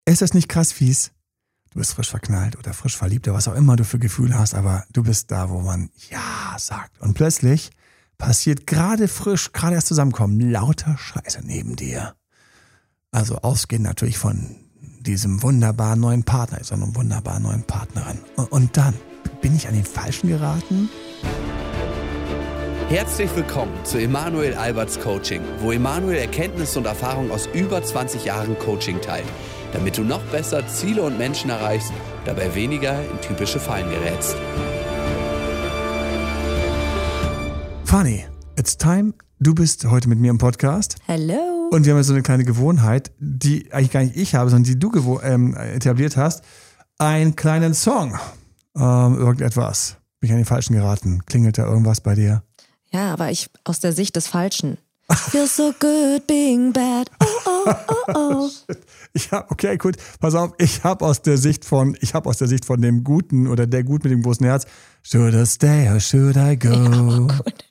Ist das nicht krass fies? Du bist frisch verknallt oder frisch verliebt oder was auch immer du für Gefühle hast, aber du bist da, wo man ja sagt. Und plötzlich passiert gerade frisch, gerade erst zusammenkommen, lauter Scheiße neben dir. Also ausgehend natürlich von diesem wunderbaren neuen Partner, sondern wunderbaren neuen Partnerin. Und dann bin ich an den Falschen geraten. Herzlich willkommen zu Emanuel Alberts Coaching, wo Emanuel Erkenntnisse und Erfahrung aus über 20 Jahren Coaching teilt, damit du noch besser Ziele und Menschen erreichst, dabei weniger in typische Fallen gerätst. Fanny, it's time. Du bist heute mit mir im Podcast. Hello. Und wir haben jetzt so eine kleine Gewohnheit, die eigentlich gar nicht ich habe, sondern die du etabliert hast. Einen kleinen Song. Irgendetwas. Bin ich an den Falschen geraten? Klingelt da irgendwas bei dir? Ja, aber ich aus der Sicht des Falschen. Feels so good being bad. Oh, oh, oh, oh. Okay, gut. Pass auf, ich habe aus der Sicht von dem Guten oder der Gut mit dem großen Herz. Should I stay or should I go? Ja, gut.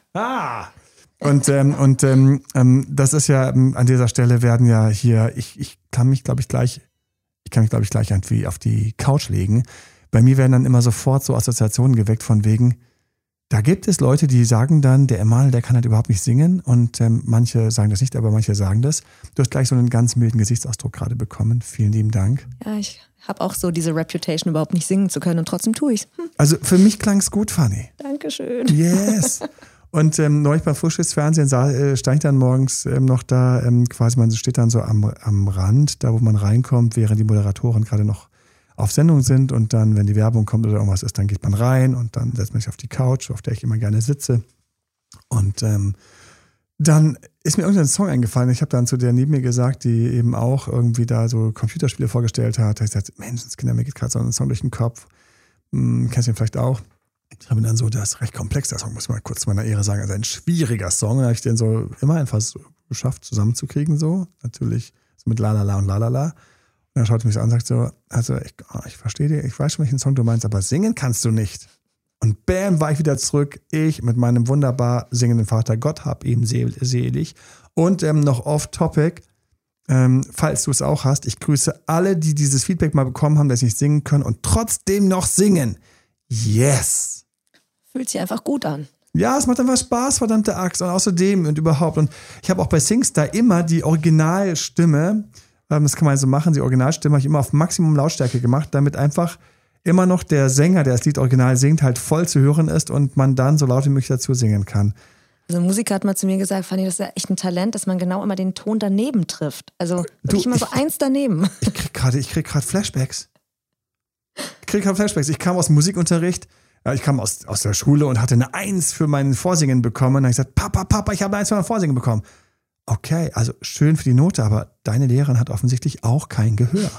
Und das ist ja an dieser Stelle werden ja hier, ich kann mich glaube ich gleich irgendwie auf die Couch legen. Bei mir werden dann immer sofort so Assoziationen geweckt von wegen, da gibt es Leute, die sagen dann, der Emanuel, der kann halt überhaupt nicht singen und manche sagen das nicht, aber manche sagen das. Du hast gleich so einen ganz milden Gesichtsausdruck gerade bekommen. Vielen lieben Dank. Ja, ich habe auch so diese Reputation, überhaupt nicht singen zu können und trotzdem tue ich's. Also für mich klang es gut, Fanny. Dankeschön. Yes. Und neulich beim Frühstücksfernsehen stand ich dann morgens noch da, quasi man steht dann so am Rand, da wo man reinkommt, während die Moderatoren gerade noch auf Sendung sind und dann, wenn die Werbung kommt oder irgendwas ist, dann geht man rein und dann setzt man sich auf die Couch, auf der ich immer gerne sitze. Und dann ist mir irgendein Song eingefallen. Ich habe dann zu der neben mir gesagt, die eben auch irgendwie da so Computerspiele vorgestellt hat. Da habe ich gesagt, Menschenskinder, mir geht gerade so ein Song durch den Kopf. Kennst du ihn vielleicht auch? Ich habe dann so, das ist recht komplex, der Song, muss ich mal kurz zu meiner Ehre sagen, also ein schwieriger Song. Und da habe ich den so immer einfach so geschafft zusammenzukriegen, so. Natürlich so mit Lalala und Lalala. Und dann schaut er mich so an und sagt so, also ich verstehe dir, ich weiß schon, welchen Song du meinst, aber singen kannst du nicht. Und bam, war ich wieder zurück, ich mit meinem wunderbar singenden Vater, Gott hab ihn selig. Und noch off-topic, falls du es auch hast, ich grüße alle, die dieses Feedback mal bekommen haben, dass sie nicht singen können und trotzdem noch singen. Yes! Fühlt sich einfach gut an. Ja, es macht einfach Spaß, verdammte Axt. Und außerdem und überhaupt. Und ich habe auch bei SingStar immer die Originalstimme, das kann man so machen, die Originalstimme habe ich immer auf Maximum Lautstärke gemacht, damit einfach immer noch der Sänger, der das Lied original singt, halt voll zu hören ist und man dann so laut wie möglich dazu singen kann. Also ein Musiker hat mal zu mir gesagt, Fanny, das ist ja echt ein Talent, dass man genau immer den Ton daneben trifft. Also wirklich immer so eins daneben. Ich krieg gerade Flashbacks. Ich kam aus dem Musikunterricht, ich kam aus der Schule und hatte eine 1 für mein Vorsingen bekommen. Und dann habe ich gesagt, Papa, ich habe eine 1 für mein Vorsingen bekommen. Okay, also schön für die Note, aber deine Lehrerin hat offensichtlich auch kein Gehör.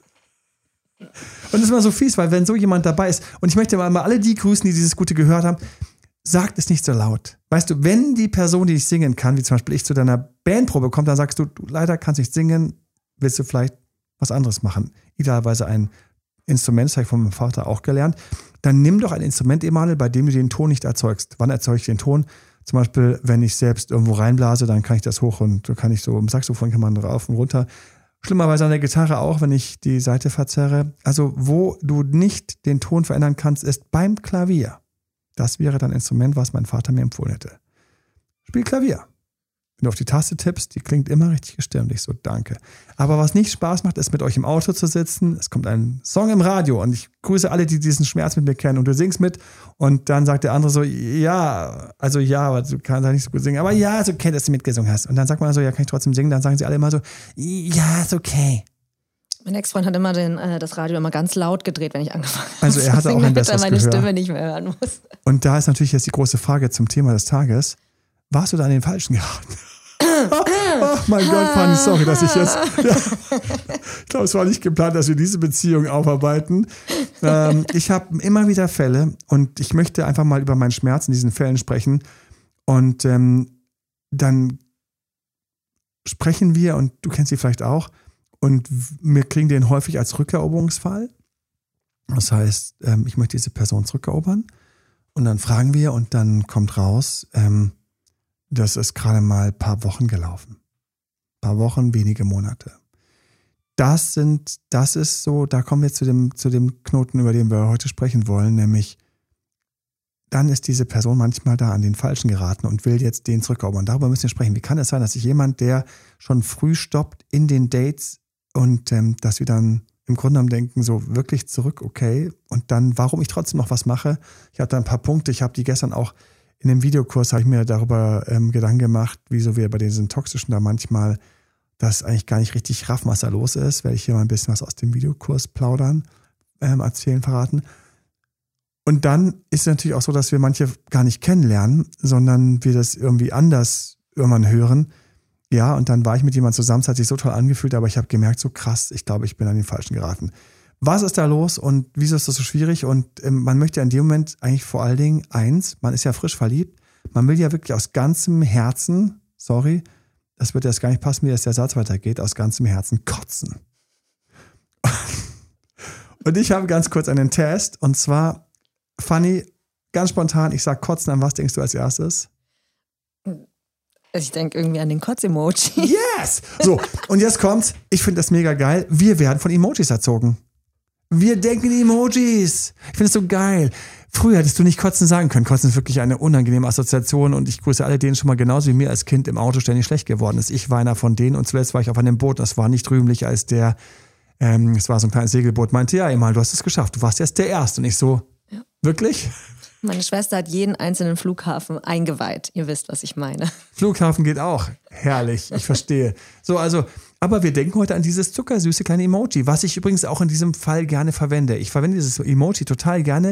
Und das ist immer so fies, weil wenn so jemand dabei ist, und ich möchte mal alle die grüßen, die dieses Gute gehört haben, sagt es nicht so laut. Weißt du, wenn die Person, die nicht singen kann, wie zum Beispiel ich zu deiner Bandprobe kommt, dann sagst du leider kannst nicht singen, willst du vielleicht was anderes machen. Idealerweise ein Instrument, das habe ich von meinem Vater auch gelernt. Dann nimm doch ein Instrument, Emanuel, bei dem du den Ton nicht erzeugst. Wann erzeuge ich den Ton? Zum Beispiel, wenn ich selbst irgendwo reinblase, dann kann ich das hoch und kann ich so, im Saxophon kann man rauf und runter. Schlimmerweise an der Gitarre auch, wenn ich die Saite verzerre. Also, wo du nicht den Ton verändern kannst, ist beim Klavier. Das wäre dann ein Instrument, was mein Vater mir empfohlen hätte. Spiel Klavier. Wenn du auf die Taste tippst, die klingt immer richtig gestimmt. Ich so, danke. Aber was nicht Spaß macht, ist mit euch im Auto zu sitzen. Es kommt ein Song im Radio und ich grüße alle, die diesen Schmerz mit mir kennen. Und du singst mit und dann sagt der andere so, ja, aber du kannst ja nicht so gut singen. Aber ja, ist okay, dass du mitgesungen hast. Und dann sagt man so, ja, kann ich trotzdem singen? Dann sagen sie alle immer so, ja, ist okay. Mein Ex-Freund hat immer das Radio immer ganz laut gedreht, wenn ich angefangen habe. Also er hatte auch ein besseres Gehör, damit er meine Gehör. Stimme nicht mehr hören muss. Und da ist natürlich jetzt die große Frage zum Thema des Tages. Warst du da an den Falschen geraten? Oh mein Gott, Fanny, sorry, dass ich jetzt... Ja, ich glaube, es war nicht geplant, dass wir diese Beziehung aufarbeiten. Ich habe immer wieder Fälle und ich möchte einfach mal über meinen Schmerz in diesen Fällen sprechen. Und dann sprechen wir, und du kennst sie vielleicht auch, und wir kriegen den häufig als Rückeroberungsfall. Das heißt, ich möchte diese Person zurückerobern. Und dann fragen wir und dann kommt raus, das ist gerade mal ein paar Wochen gelaufen. Ein paar Wochen, wenige Monate. das ist so, da kommen wir zu dem Knoten, über den wir heute sprechen wollen, nämlich dann ist diese Person manchmal da an den Falschen geraten und will jetzt den zurückkommen. Und darüber müssen wir sprechen. Wie kann es sein, dass sich jemand, der schon früh stoppt in den Dates und dass wir dann im Grunde genommen denken, so wirklich zurück, okay, und dann, warum ich trotzdem noch was mache. Ich habe da ein paar Punkte, ich habe die gestern auch in dem Videokurs, habe ich mir darüber Gedanken gemacht, wieso wir bei diesen Toxischen da manchmal das eigentlich gar nicht richtig raffen, was da los ist. Werde ich hier mal ein bisschen was aus dem Videokurs plaudern, erzählen, verraten. Und dann ist es natürlich auch so, dass wir manche gar nicht kennenlernen, sondern wir das irgendwie anders irgendwann hören. Ja, und dann war ich mit jemandem zusammen, es hat sich so toll angefühlt, aber ich habe gemerkt, so krass, ich glaube, ich bin an den Falschen geraten. Was ist da los und wieso ist das so schwierig? Und man möchte ja in dem Moment eigentlich vor allen Dingen eins, man ist ja frisch verliebt, man will ja wirklich aus ganzem Herzen, sorry, das wird jetzt gar nicht passen, wie das der Satz weitergeht, aus ganzem Herzen kotzen. Und ich habe ganz kurz einen Test, und zwar, Fanny, ganz spontan, ich sag kotzen, an was denkst du als erstes? Ich denke irgendwie an den Kotz-Emoji. Yes! So, und jetzt kommt's, ich finde das mega geil, wir werden von Emojis erzogen. Wir denken in Emojis. Ich finde es so geil. Früher hättest du nicht kotzen sagen können. Kotzen ist wirklich eine unangenehme Assoziation und ich grüße alle, denen schon mal genauso wie mir als Kind im Auto ständig schlecht geworden ist. Ich war einer von denen und zuletzt war ich auf einem Boot. Das war nicht rühmlich, als es war so ein kleines Segelboot, meinte, ja, Emal, du hast es geschafft. Du warst jetzt der Erste. Und ich so, ja. Wirklich? Meine Schwester hat jeden einzelnen Flughafen eingeweiht. Ihr wisst, was ich meine. Flughafen geht auch. Herrlich, ich verstehe. So, also, aber wir denken heute an dieses zuckersüße kleine Emoji, was ich übrigens auch in diesem Fall gerne verwende. Ich verwende dieses Emoji total gerne,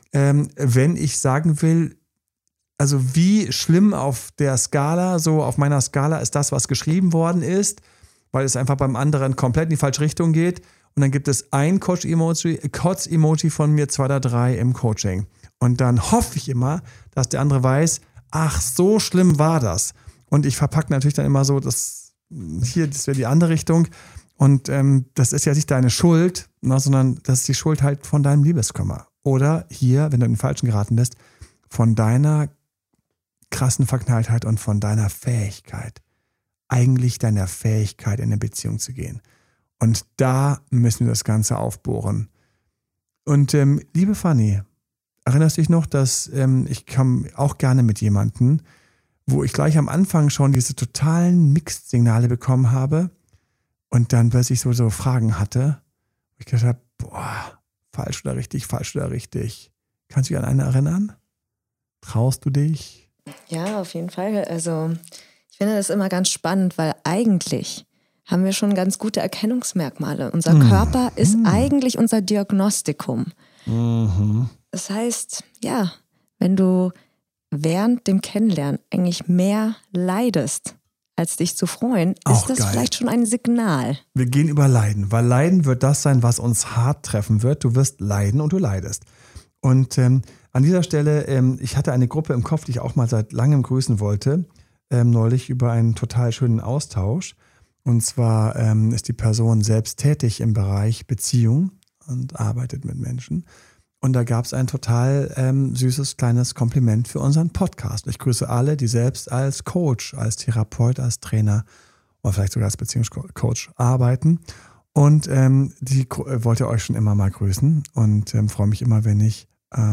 wenn ich sagen will, also wie schlimm auf der Skala, so auf meiner Skala ist das, was geschrieben worden ist, weil es einfach beim anderen komplett in die falsche Richtung geht. Und dann gibt es ein Kotz-Emoji von mir, 2 oder 3 im Coaching. Und dann hoffe ich immer, dass der andere weiß, ach, so schlimm war das. Und ich verpacke natürlich dann immer so, das wäre die andere Richtung. Und das ist ja nicht deine Schuld, sondern das ist die Schuld halt von deinem Liebeskummer. Oder hier, wenn du in den Falschen geraten bist, von deiner krassen Verknalltheit und von deiner Fähigkeit, eigentlich deiner Fähigkeit, in eine Beziehung zu gehen. Und da müssen wir das Ganze aufbohren. Und liebe Fanny, erinnerst du dich noch, dass ich kam auch gerne mit jemandem, wo ich gleich am Anfang schon diese totalen Mixed-Signale bekommen habe und dann plötzlich so Fragen hatte, wo ich gedacht habe, boah, falsch oder richtig. Kannst du dich an eine erinnern? Traust du dich? Ja, auf jeden Fall. Also ich finde das immer ganz spannend, weil eigentlich haben wir schon ganz gute Erkennungsmerkmale. Unser Körper ist eigentlich unser Diagnostikum. Mhm. Das heißt, ja, wenn du während dem Kennenlernen eigentlich mehr leidest, als dich zu freuen, auch ist das geil. vielleicht schon ein Signal. Wir gehen über Leiden, weil Leiden wird das sein, was uns hart treffen wird. Du wirst leiden und du leidest. Und an dieser Stelle, ich hatte eine Gruppe im Kopf, die ich auch mal seit langem grüßen wollte, neulich über einen total schönen Austausch. Und zwar ist die Person selbst tätig im Bereich Beziehung und arbeitet mit Menschen. Und da gab es ein total süßes kleines Kompliment für unseren Podcast. Ich grüße alle, die selbst als Coach, als Therapeut, als Trainer oder vielleicht sogar als Beziehungscoach arbeiten. Und die wollte euch schon immer mal grüßen und freue mich immer, wenn ich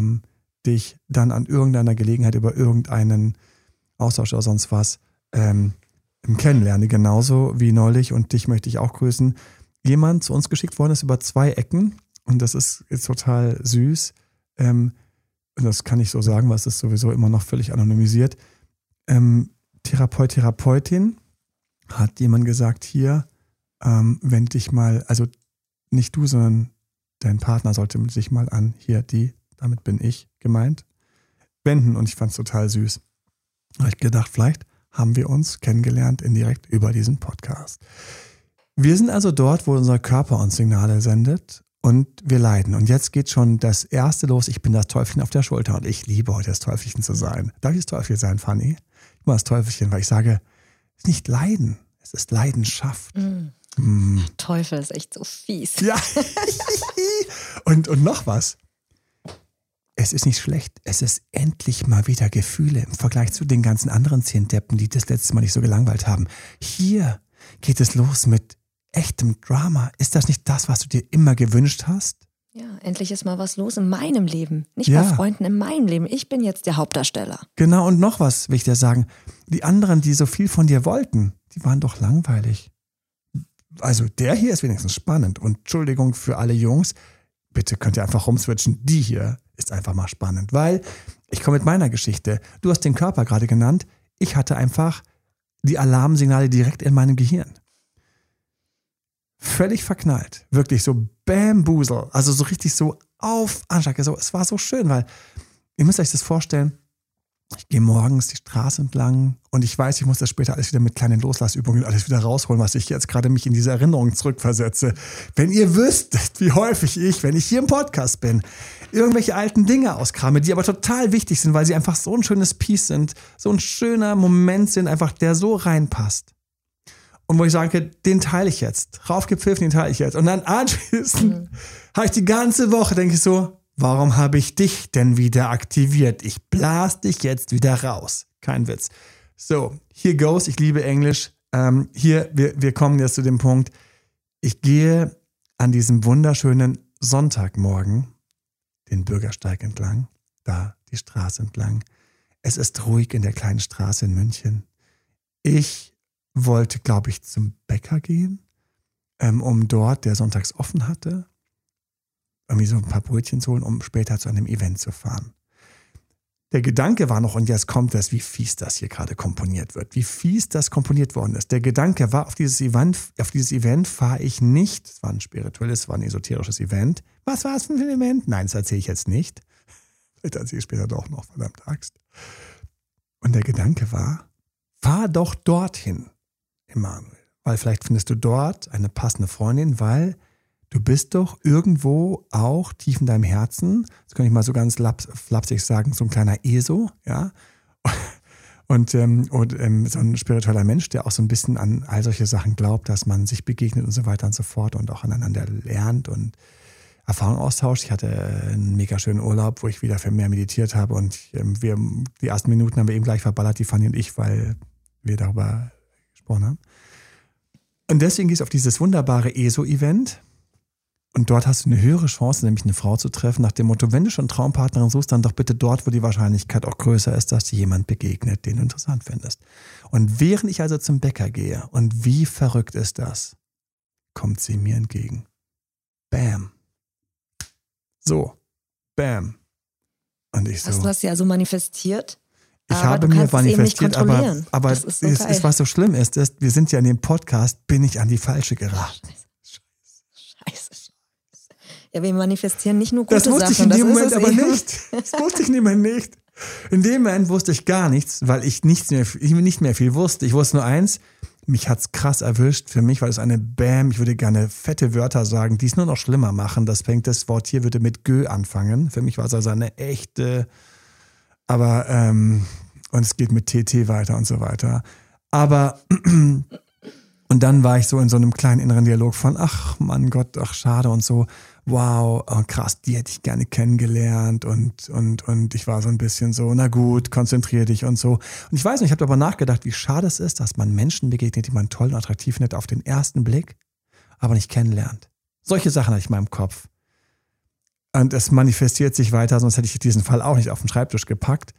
dich dann an irgendeiner Gelegenheit über irgendeinen Austausch oder sonst was kennenlerne. Genauso wie neulich, und dich möchte ich auch grüßen, jemand zu uns geschickt worden ist über 2 Ecken. Und das ist total süß. Und das kann ich so sagen, weil es ist sowieso immer noch völlig anonymisiert. Therapeutin hat jemand gesagt, hier, wenn dich mal, also nicht du, sondern dein Partner sollte sich mal an, hier damit bin ich gemeint, wenden. Und ich fand es total süß. Da habe ich gedacht, vielleicht haben wir uns kennengelernt indirekt über diesen Podcast. Wir sind also dort, wo unser Körper uns Signale sendet. Und wir leiden. Und jetzt geht schon das Erste los. Ich bin das Teufelchen auf der Schulter. Und ich liebe heute das Teufelchen zu sein. Darf ich das Teufelchen sein, Fanny? Ich bin das Teufelchen, weil ich sage, es ist nicht Leiden, es ist Leidenschaft. Teufel ist echt so fies. Ja. Und noch was. Es ist nicht schlecht. Es ist endlich mal wieder Gefühle im Vergleich zu den ganzen anderen 10 Deppen, die das letzte Mal nicht so gelangweilt haben. Hier geht es los mit echtem Drama. Ist das nicht das, was du dir immer gewünscht hast? Ja, endlich ist mal was los in meinem Leben. Nicht Ja. bei Freunden in meinem Leben. Ich bin jetzt der Hauptdarsteller. Genau, und noch was will ich dir sagen. Die anderen, die so viel von dir wollten, die waren doch langweilig. Also der hier ist wenigstens spannend. Und Entschuldigung für alle Jungs, bitte könnt ihr einfach rumswitchen. Die hier ist einfach mal spannend, weil ich komme mit meiner Geschichte. Du hast den Körper gerade genannt. Ich hatte einfach die Alarmsignale direkt in meinem Gehirn. Völlig verknallt. Wirklich so Bamboozle. Also so richtig so auf Anschlag. So, es war so schön, weil ihr müsst euch das vorstellen. Ich gehe morgens die Straße entlang und ich weiß, ich muss das später alles wieder mit kleinen Loslassübungen alles wieder rausholen, was ich jetzt gerade mich in diese Erinnerung zurückversetze. Wenn ihr wüsstet, wie häufig ich, wenn ich hier im Podcast bin, irgendwelche alten Dinge auskrame, die aber total wichtig sind, weil sie einfach so ein schönes Piece sind, so ein schöner Moment sind, einfach der so reinpasst. Und wo ich sage, den teile ich jetzt. Raufgepfiffen, den teile ich jetzt. Und dann anschließend habe ich die ganze Woche, denke ich so, warum habe ich dich denn wieder aktiviert? Ich blas dich jetzt wieder raus. Kein Witz. So, here goes. Ich liebe Englisch. Wir kommen jetzt zu dem Punkt. Ich gehe an diesem wunderschönen Sonntagmorgen den Bürgersteig entlang, da die Straße entlang. Es ist ruhig in der kleinen Straße in München. Ich wollte, glaube ich, zum Bäcker gehen, um dort, der sonntags offen hatte, irgendwie so ein paar Brötchen zu holen, um später zu einem Event zu fahren. Der Gedanke war noch, und jetzt kommt das, wie fies das hier gerade komponiert wird, wie fies das komponiert worden ist. Der Gedanke war, auf dieses Event fahre ich nicht. Es war ein spirituelles, es war ein esoterisches Event. Was war es für ein Event? Nein, das erzähle ich jetzt nicht. Vielleicht erzähle ich später doch noch, verdammt Axt. Und der Gedanke war, fahr doch dorthin, Emanuel. Weil vielleicht findest du dort eine passende Freundin, weil du bist doch irgendwo auch tief in deinem Herzen, das kann ich mal so ganz flapsig sagen, so ein kleiner ESO, ja. Und so ein spiritueller Mensch, der auch so ein bisschen an all solche Sachen glaubt, dass man sich begegnet und so weiter und so fort und auch aneinander lernt und Erfahrung austauscht. Ich hatte einen mega schönen Urlaub, wo ich wieder für mehr meditiert habe und die ersten Minuten haben wir eben gleich verballert, die Fanny und ich, weil wir darüber gesprochen haben. Und deswegen gehst du auf dieses wunderbare ESO-Event. Und dort hast du eine höhere Chance, nämlich eine Frau zu treffen, nach dem Motto, wenn du schon Traumpartnerin suchst, dann doch bitte dort, wo die Wahrscheinlichkeit auch größer ist, dass dir jemand begegnet, den du interessant findest. Und während ich also zum Bäcker gehe, und wie verrückt ist das, kommt sie mir entgegen. Bam. So. Bam. Und ich so. Hast du das ja so manifestiert? Ich habe mir manifestiert, aber das ist so geil. was so schlimm ist, wir sind ja in dem Podcast, bin ich an die Falsche geraten. Scheiße. Ja, wir manifestieren nicht nur gute Sachen. Das wusste Sachen. ich in dem Moment aber nicht. Das wusste ich in dem Moment nicht. In dem Moment wusste ich gar nichts, weil ich nicht mehr viel wusste. Ich wusste nur eins, mich hat's krass erwischt. Für mich war das eine Bam, ich würde gerne fette Wörter sagen, die es nur noch schlimmer machen. Das Wort hier würde mit Gö anfangen. Für mich war es also eine echte, aber und es geht mit TT weiter und so weiter. Aber und dann war ich so in so einem kleinen inneren Dialog von, ach Mann Gott, ach schade und so, wow, oh, krass, die hätte ich gerne kennengelernt und ich war so ein bisschen so, na gut, konzentriere dich und so. Und ich weiß nicht, ich habe darüber nachgedacht, wie schade es ist, dass man Menschen begegnet, die man toll und attraktiv findet auf den ersten Blick, aber nicht kennenlernt. Solche Sachen hatte ich in meinem Kopf. Und es manifestiert sich weiter, sonst hätte ich diesen Fall auch nicht auf den Schreibtisch gepackt.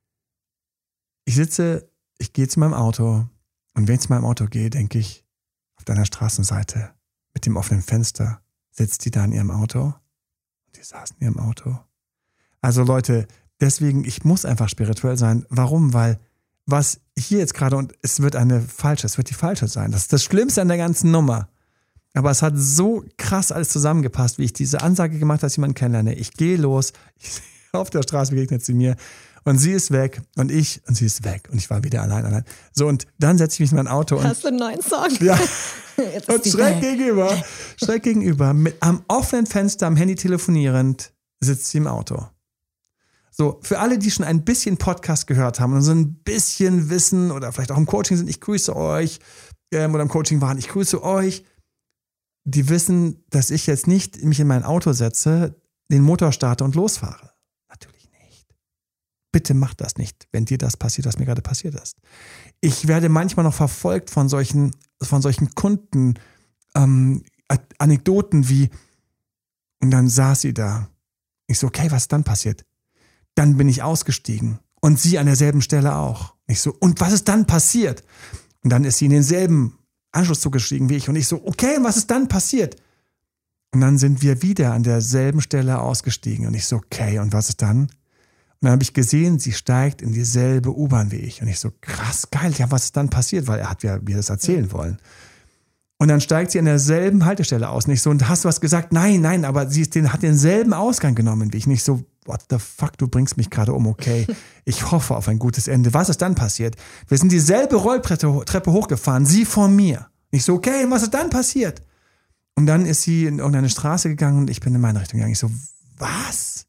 Ich gehe zu meinem Auto und wenn ich zu meinem Auto gehe, denke ich, auf deiner Straßenseite mit dem offenen Fenster sitzt die da in ihrem Auto und die saßen in ihrem Auto. Also Leute, deswegen, ich muss einfach spirituell sein. Warum? Weil was hier jetzt gerade, und es wird die falsche sein. Das ist das Schlimmste an der ganzen Nummer. Aber es hat so krass alles zusammengepasst, wie ich diese Ansage gemacht habe, dass ich jemanden kennenlerne. Ich gehe los, auf der Straße begegnet sie mir und sie ist weg und sie ist weg und ich war wieder allein. So, und dann setze ich mich in mein Auto und... Hast du einen neuen Song? Ja. Und schräg gegenüber, am offenen Fenster, am Handy telefonierend, sitzt sie im Auto. So, für alle, die schon ein bisschen Podcast gehört haben und so ein bisschen wissen oder vielleicht auch im Coaching sind, ich grüße euch, oder im Coaching waren, ich grüße euch, die wissen, dass ich jetzt nicht mich in mein Auto setze, den Motor starte und losfahre. Natürlich nicht. Bitte macht das nicht, wenn dir das passiert, was mir gerade passiert ist. Ich werde manchmal noch verfolgt von solchen Kunden, Anekdoten wie, und dann saß sie da. Ich so, okay, was ist dann passiert? Dann bin ich ausgestiegen und sie an derselben Stelle auch. Ich so, und was ist dann passiert? Und dann ist sie in denselben Anschlusszug gestiegen wie ich und ich so, okay, was ist dann passiert? Und dann sind wir wieder an derselben Stelle ausgestiegen und ich so, okay, und was ist dann? Und dann habe ich gesehen, sie steigt in dieselbe U-Bahn wie ich und ich so, krass, geil, ja, was ist dann passiert? Weil er hat ja mir das erzählen wollen. Und dann steigt sie an derselben Haltestelle aus. Nicht so, und hast du was gesagt? Nein, aber sie hat denselben Ausgang genommen wie ich. Nicht so, what the fuck, du bringst mich gerade um, okay. Ich hoffe auf ein gutes Ende. Was ist dann passiert? Wir sind dieselbe Rolltreppe hochgefahren, sie vor mir. Nicht so, okay, was ist dann passiert? Und dann ist sie in irgendeine Straße gegangen und ich bin in meine Richtung gegangen. Ich so, was?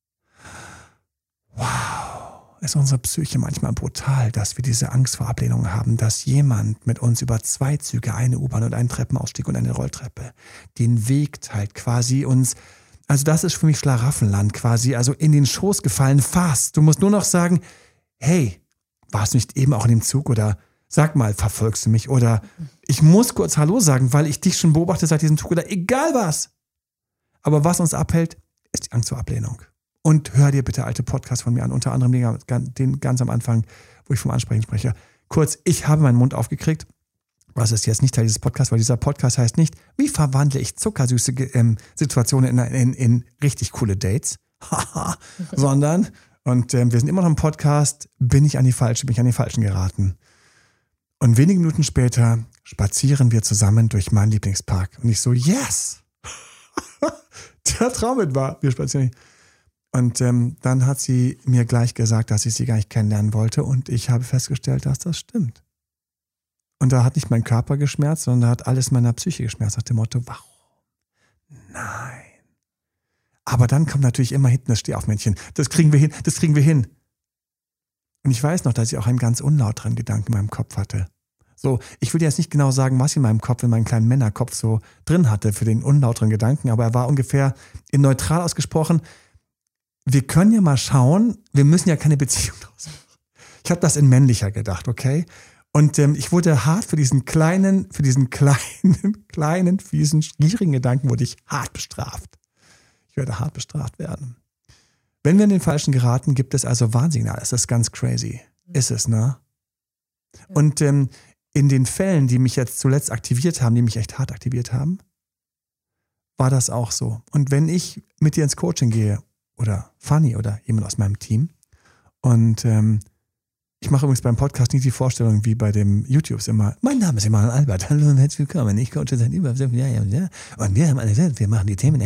Wow. Ist unsere Psyche manchmal brutal, dass wir diese Angst vor Ablehnung haben, dass jemand mit uns über 2 Züge, eine U-Bahn und einen Treppenausstieg und eine Rolltreppe den Weg teilt, quasi uns, also das ist für mich Schlaraffenland quasi, also in den Schoß gefallen, fast. Du musst nur noch sagen, hey, warst du nicht eben auch in dem Zug oder sag mal, verfolgst du mich oder ich muss kurz Hallo sagen, weil ich dich schon beobachte seit diesem Zug oder egal was. Aber was uns abhält, ist die Angst vor Ablehnung. Und hör dir bitte alte Podcasts von mir an, unter anderem den ganz am Anfang, wo ich vom Ansprechen spreche. Kurz, ich habe meinen Mund aufgekriegt. Was ist jetzt nicht Teil dieses Podcasts, weil dieser Podcast heißt nicht, wie verwandle ich zuckersüße Situationen in richtig coole Dates, sondern, und wir sind immer noch im Podcast, bin ich an die Falschen geraten. Und wenige Minuten später spazieren wir zusammen durch meinen Lieblingspark. Und ich so, yes! Der Traum mit war, wir spazieren. Und dann hat sie mir gleich gesagt, dass ich sie gar nicht kennenlernen wollte. Und ich habe festgestellt, dass das stimmt. Und da hat nicht mein Körper geschmerzt, sondern da hat alles meiner Psyche geschmerzt. Nach dem Motto, warum? Nein. Aber dann kommt natürlich immer hinten das Stehaufmännchen. Das kriegen wir hin. Und ich weiß noch, dass ich auch einen ganz unlauteren Gedanken in meinem Kopf hatte. So, ich will jetzt nicht genau sagen, was in meinem Kopf, in meinem kleinen Männerkopf so drin hatte für den unlauteren Gedanken, aber er war ungefähr in neutral ausgesprochen, wir können ja mal schauen, wir müssen ja keine Beziehung draus machen. Ich habe das in männlicher gedacht, okay? Und ich wurde hart für diesen kleinen, fiesen, gierigen Gedanken wurde ich hart bestraft. Ich werde hart bestraft werden. Wenn wir in den Falschen geraten, gibt es also Warnsignale. Das ist ganz crazy. Ist es, ne? Und in den Fällen, die mich jetzt zuletzt aktiviert haben, die mich echt hart aktiviert haben, war das auch so. Und wenn ich mit dir ins Coaching gehe, oder Fanny oder jemand aus meinem Team. Und ich mache übrigens beim Podcast nicht die Vorstellung wie bei dem YouTubes immer, mein Name ist Emanuel Albert, hallo und herzlich willkommen, ich coache seit über, ja. Und wir haben alle gesagt, wir machen die Themen,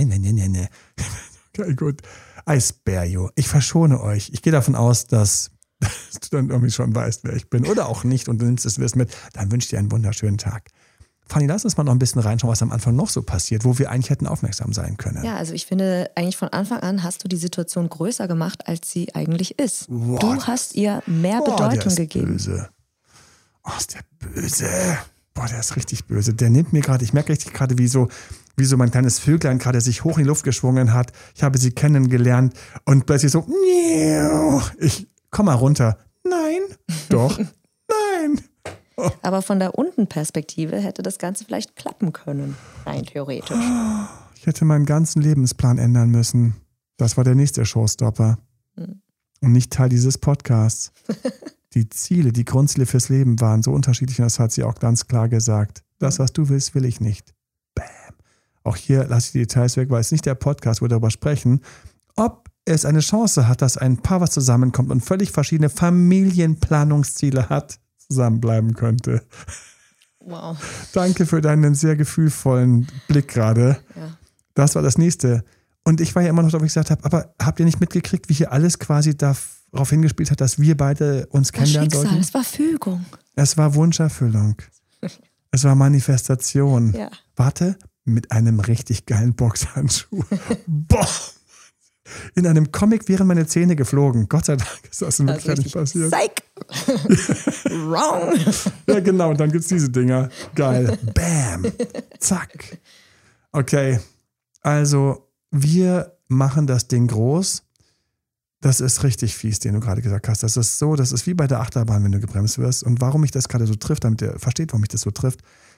okay, gut, I spare you, ich verschone euch. Ich gehe davon aus, dass du dann irgendwie schon weißt, wer ich bin oder auch nicht und du nimmst das Wissen mit, dann wünsche ich dir einen wunderschönen Tag. Fanny, lass uns mal noch ein bisschen reinschauen, was am Anfang noch so passiert, wo wir eigentlich hätten aufmerksam sein können. Ja, also ich finde, eigentlich von Anfang an hast du die Situation größer gemacht, als sie eigentlich ist. Wow, du hast ihr mehr Bedeutung gegeben. Böse. Oh, ist der böse. Boah, der ist richtig böse. Der nimmt mir gerade, ich merke richtig gerade, wie so mein kleines Vöglein gerade sich hoch in die Luft geschwungen hat. Ich habe sie kennengelernt und plötzlich so, ich komm mal runter. Nein, doch, nein. Aber von der Unten-Perspektive hätte das Ganze vielleicht klappen können, rein theoretisch. Ich hätte meinen ganzen Lebensplan ändern müssen. Das war der nächste Showstopper. Und nicht Teil dieses Podcasts. Die Ziele, die Grundziele fürs Leben waren so unterschiedlich und das hat sie auch ganz klar gesagt. Das, was du willst, will ich nicht. Bam. Auch hier lasse ich die Details weg, weil es nicht der Podcast, wo wir darüber sprechen, ob es eine Chance hat, dass ein Paar, was zusammenkommt und völlig verschiedene Familienplanungsziele hat, zusammenbleiben könnte. Wow. Danke für deinen sehr gefühlvollen Blick gerade. Ja. Das war das Nächste. Und ich war ja immer noch, wo ich gesagt habe, aber habt ihr nicht mitgekriegt, wie hier alles quasi darauf hingespielt hat, dass wir beide uns kennenlernen sollten? Es war Fügung. Es war Wunscherfüllung. Es war Manifestation. Ja. Warte, mit einem richtig geilen Boxhandschuh. Boah! In einem Comic wären meine Zähne geflogen. Gott sei Dank ist das in Wirklichkeit nicht passiert. Psych! Wrong! Ja, genau. Und dann gibt's diese Dinger. Geil. Bam. Zack. Okay. Also, wir machen das Ding groß. Das ist richtig fies, den du gerade gesagt hast. Das ist wie bei der Achterbahn, wenn du gebremst wirst. Und warum mich das gerade so trifft, damit ihr versteht, warum mich das so trifft.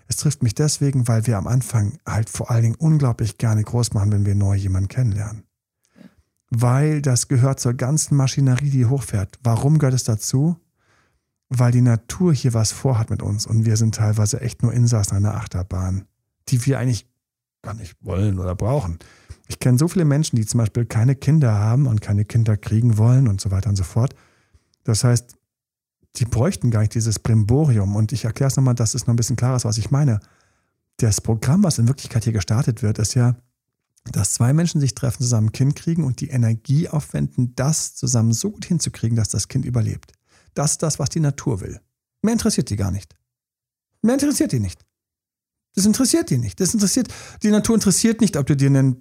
Es trifft mich deswegen, weil wir am Anfang halt vor allen Dingen unglaublich gerne groß machen, wenn wir neu jemanden kennenlernen. Weil das gehört zur ganzen Maschinerie, die hochfährt. Warum gehört es dazu? Weil die Natur hier was vorhat mit uns und wir sind teilweise echt nur Insassen einer Achterbahn, die wir eigentlich gar nicht wollen oder brauchen. Ich kenne so viele Menschen, die zum Beispiel keine Kinder haben und keine Kinder kriegen wollen und so weiter und so fort. Das heißt, die bräuchten gar nicht dieses Brimborium. Und ich erkläre es nochmal, dass es noch ein bisschen klarer ist, was ich meine. Das Programm, was in Wirklichkeit hier gestartet wird, ist ja, dass zwei Menschen sich treffen, zusammen ein Kind kriegen und die Energie aufwenden, das zusammen so gut hinzukriegen, dass das Kind überlebt. Das ist das, was die Natur will. Mehr interessiert die gar nicht. Mehr interessiert die nicht. Das interessiert die nicht. Die Natur interessiert nicht, ob du dir einen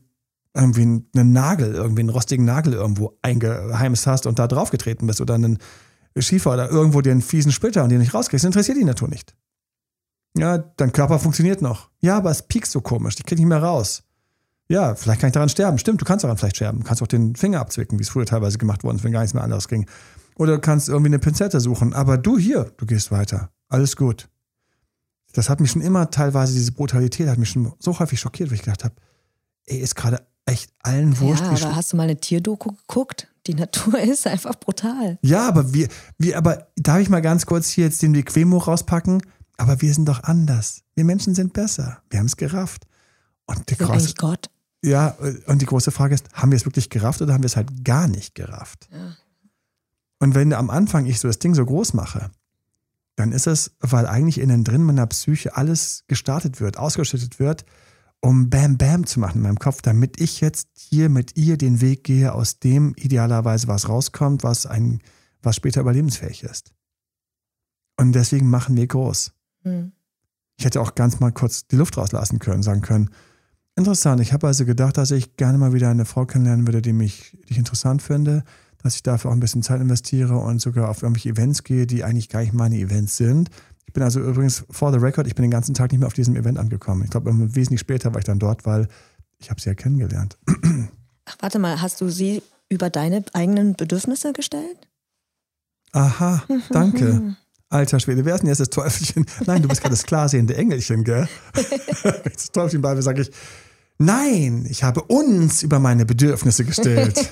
Nagel, irgendwie einen rostigen Nagel irgendwo eingeheimst hast und da draufgetreten bist oder einen Schiefer oder irgendwo den fiesen Splitter und den nicht rauskriegst. Das interessiert die Natur nicht. Ja, dein Körper funktioniert noch. Ja, aber es piekst so komisch. Ich krieg nicht mehr raus. Ja, vielleicht kann ich daran sterben. Stimmt, du kannst daran vielleicht sterben. Du kannst auch den Finger abzwicken, wie es früher teilweise gemacht worden ist, wenn gar nichts mehr anderes ging. Oder du kannst irgendwie eine Pinzette suchen. Aber du gehst weiter. Alles gut. Das hat mich schon immer teilweise, diese Brutalität hat mich schon so häufig schockiert, weil ich gedacht habe, ist gerade echt allen wurscht. Ja, aber hast du mal eine Tierdoku geguckt? Die Natur ist einfach brutal. Ja, aber aber darf ich mal ganz kurz hier jetzt den Bequemo rauspacken? Aber wir sind doch anders. Wir Menschen sind besser. Wir haben es gerafft. Und Sind eigentlich Gott? Ja, und die große Frage ist, haben wir es wirklich gerafft oder haben wir es halt gar nicht gerafft? Ja. Und wenn am Anfang ich so das Ding so groß mache, dann ist es, weil eigentlich innen drin meiner Psyche alles gestartet wird, ausgeschüttet wird, um Bam Bam zu machen in meinem Kopf, damit ich jetzt hier mit ihr den Weg gehe, aus dem idealerweise was rauskommt, was später überlebensfähig ist. Und deswegen machen wir groß. Ich hätte auch ganz mal kurz die Luft rauslassen können, sagen können, interessant, ich habe also gedacht, dass ich gerne mal wieder eine Frau kennenlernen würde, die ich interessant finde, dass ich dafür auch ein bisschen Zeit investiere und sogar auf irgendwelche Events gehe, die eigentlich gar nicht meine Events sind. Ich bin also übrigens, for the record, ich bin den ganzen Tag nicht mehr auf diesem Event angekommen. Ich glaube, wesentlich später war ich dann dort, weil ich habe sie ja kennengelernt. Ach, warte mal, hast du sie über deine eigenen Bedürfnisse gestellt? Aha, danke. Alter Schwede, wer ist denn jetzt das Teufelchen? Nein, du bist gerade das klarsehende Engelchen, gell? Wenn ich das Teufelchen bei mir sage ich, nein, ich habe uns über meine Bedürfnisse gestellt.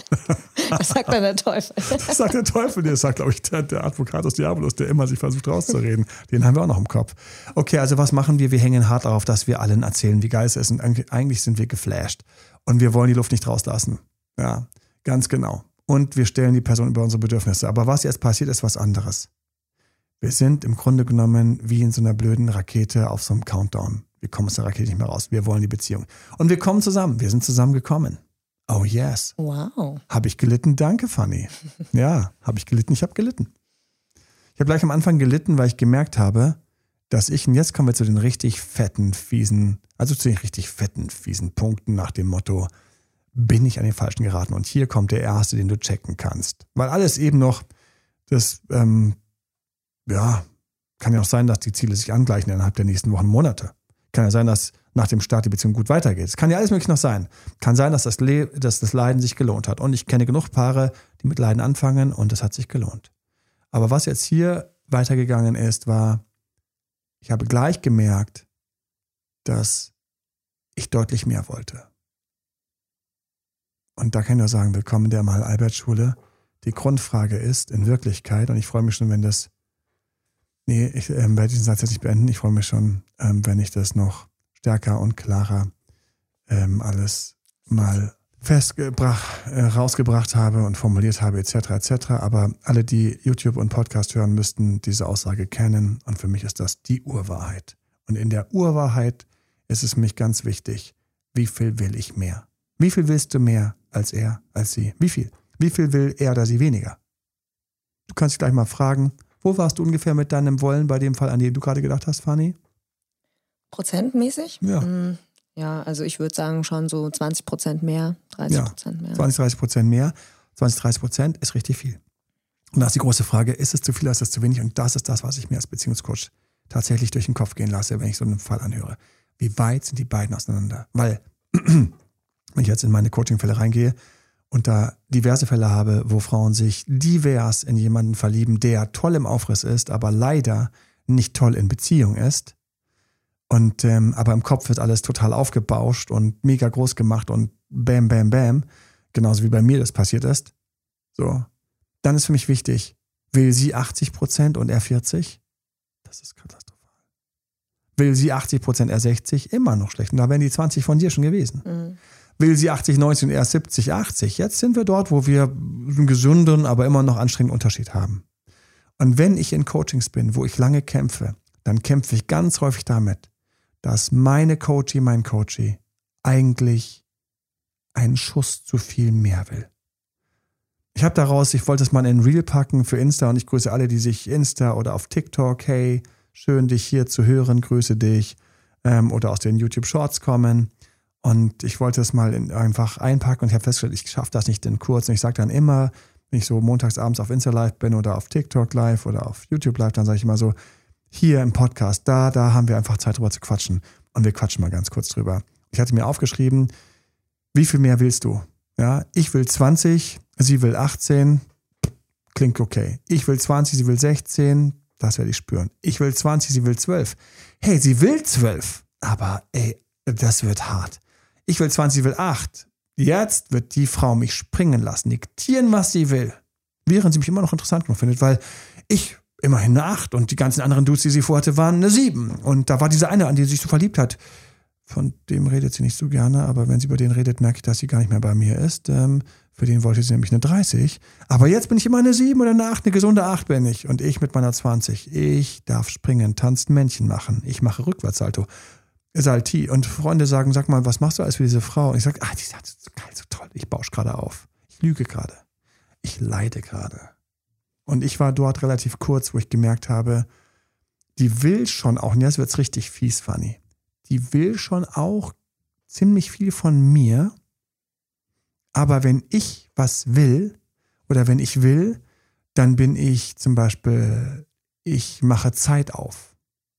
Was sagt dann der Teufel? Das sagt der Teufel, das sagt, glaube ich, der Advocatus Diabolus, der immer sich versucht rauszureden. Den haben wir auch noch im Kopf. Okay, also was machen wir? Wir hängen hart darauf, dass wir allen erzählen, wie geil es ist. Und eigentlich sind wir geflasht. Und wir wollen die Luft nicht rauslassen. Ja, ganz genau. Und wir stellen die Person über unsere Bedürfnisse. Aber was jetzt passiert, ist was anderes. Wir sind im Grunde genommen wie in so einer blöden Rakete auf so einem Countdown. Wir kommen aus der Rakete nicht mehr raus. Wir wollen die Beziehung. Und wir kommen zusammen. Wir sind zusammengekommen. Oh yes. Wow. Habe ich gelitten? Danke, Fanny. Ja, habe ich gelitten? Ich habe gelitten. Ich habe gleich am Anfang gelitten, weil ich gemerkt habe, dass und jetzt kommen wir zu den richtig fetten, fiesen Punkten nach dem Motto, bin ich an den Falschen geraten? Und hier kommt der erste, den du checken kannst. Weil alles eben noch, kann ja auch sein, dass die Ziele sich angleichen innerhalb der nächsten Wochen, Monate. Kann ja sein, dass nach dem Start die Beziehung gut weitergeht. Es kann ja alles möglich noch sein. Kann sein, dass das Leiden sich gelohnt hat. Und ich kenne genug Paare, die mit Leiden anfangen und es hat sich gelohnt. Aber was jetzt hier weitergegangen ist, war, ich habe gleich gemerkt, dass ich deutlich mehr wollte. Und da kann ich nur sagen, willkommen in der Amal-Albert-Schule. Die Grundfrage ist in Wirklichkeit, und ich freue mich schon, ich werde diesen Satz jetzt nicht beenden. Ich freue mich schon, wenn ich das noch stärker und klarer alles mal rausgebracht habe und formuliert habe, etc. Aber alle, die YouTube und Podcast hören, müssten diese Aussage kennen. Und für mich ist das die Urwahrheit. Und in der Urwahrheit ist es mich ganz wichtig, wie viel will ich mehr? Wie viel willst du mehr als er, als sie? Wie viel? Wie viel will er oder sie weniger? Du kannst dich gleich mal fragen, wo warst du ungefähr mit deinem Wollen bei dem Fall, an den du gerade gedacht hast, Fanny? Prozentmäßig? Ja. Ja, also ich würde sagen schon so 20% mehr, 30% mehr. 20-30% mehr. 20-30% ist richtig viel. Und da ist die große Frage, ist es zu viel oder ist es zu wenig? Und das ist das, was ich mir als Beziehungscoach tatsächlich durch den Kopf gehen lasse, wenn ich so einen Fall anhöre. Wie weit sind die beiden auseinander? Weil, wenn ich jetzt in meine Coaching-Fälle reingehe und da diverse Fälle habe, wo Frauen sich divers in jemanden verlieben, der toll im Aufriss ist, aber leider nicht toll in Beziehung ist, Und aber im Kopf wird alles total aufgebauscht und mega groß gemacht und bam, bam, bam. Genauso wie bei mir das passiert ist. So. Dann ist für mich wichtig, will sie 80% und er 40? Das ist katastrophal. Will sie 80%, er 60? Immer noch schlecht. Und da wären die 20 von dir schon gewesen. Mhm. Will sie 80, 90 und er 70, 80? Jetzt sind wir dort, wo wir einen gesunden, aber immer noch anstrengenden Unterschied haben. Und wenn ich in Coachings bin, wo ich lange kämpfe, dann kämpfe ich ganz häufig damit, dass mein Coachie eigentlich einen Schuss zu viel mehr will. Ich wollte es mal in Reel packen für Insta und ich grüße alle, die sich Insta oder auf TikTok, hey, schön dich hier zu hören, grüße dich, oder aus den YouTube Shorts kommen. Und ich wollte es mal einfach einpacken und ich habe festgestellt, ich schaffe das nicht in kurz. Und ich sage dann immer, wenn ich so montags abends auf Insta Live bin oder auf TikTok Live oder auf YouTube Live, dann sage ich immer so, hier im Podcast, da haben wir einfach Zeit drüber zu quatschen. Und wir quatschen mal ganz kurz drüber. Ich hatte mir aufgeschrieben, wie viel mehr willst du? Ja, ich will 20, sie will 18, klingt okay. Ich will 20, sie will 16, das werde ich spüren. Ich will 20, sie will 12. Hey, sie will 12, aber das wird hart. Ich will 20, sie will 8. Jetzt wird die Frau mich springen lassen, diktieren, was sie will. Während sie mich immer noch interessant genug findet, weil ich immerhin eine 8 und die ganzen anderen Dudes, die sie vorhatte, waren eine 7. Und da war diese eine, an die sie sich so verliebt hat. Von dem redet sie nicht so gerne, aber wenn sie über den redet, merke ich, dass sie gar nicht mehr bei mir ist. Für den wollte sie nämlich eine 30. Aber jetzt bin ich immer eine 7 oder eine 8, eine gesunde 8 bin ich. Und ich mit meiner 20. Ich darf springen, tanzen, Männchen machen. Ich mache Rückwärtssalto. Salti. Und Freunde sagen, sag mal, was machst du alles für diese Frau? Und ich sage, die ist so geil, so toll. Ich bausch gerade auf. Ich lüge gerade. Ich leide gerade. Und ich war dort relativ kurz, wo ich gemerkt habe, die will schon auch, und jetzt wird's richtig fies, Fanny, die will schon auch ziemlich viel von mir, aber wenn ich was will, oder wenn ich will, dann bin ich zum Beispiel, ich mache Zeit auf.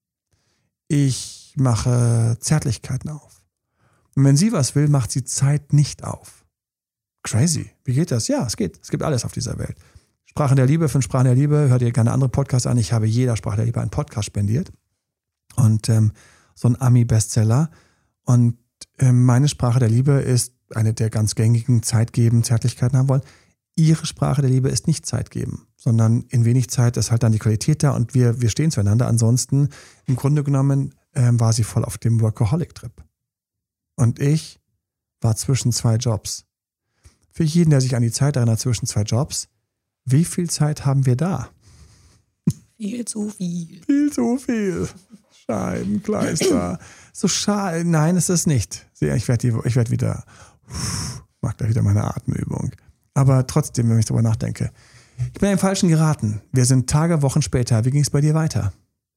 Ich mache Zärtlichkeiten auf. Und wenn sie was will, macht sie Zeit nicht auf. Crazy. Wie geht das? Ja, es geht. Es gibt alles auf dieser Welt. Sprachen der Liebe, 5 Sprachen der Liebe. Hört ihr gerne andere Podcasts an. Ich habe jeder Sprache der Liebe einen Podcast spendiert. Und so ein Ami-Bestseller. Und meine Sprache der Liebe ist eine der ganz gängigen, Zeit geben, Zärtlichkeiten haben wollen. Ihre Sprache der Liebe ist nicht Zeit geben, sondern in wenig Zeit ist halt dann die Qualität da und wir stehen zueinander. Ansonsten, im Grunde genommen, war sie voll auf dem Workaholic-Trip. Und ich war zwischen 2 Jobs. Für jeden, der sich an die Zeit erinnert, zwischen 2 Jobs, wie viel Zeit haben wir da? Viel zu viel. Viel zu viel. Scheibenkleister. So schade. Nein, ist es nicht. Ich werde wieder, mach gleich wieder meine Atemübung. Aber trotzdem, wenn ich darüber nachdenke, ich bin im Falschen geraten. Wir sind Tage, Wochen später. Wie ging es bei dir weiter?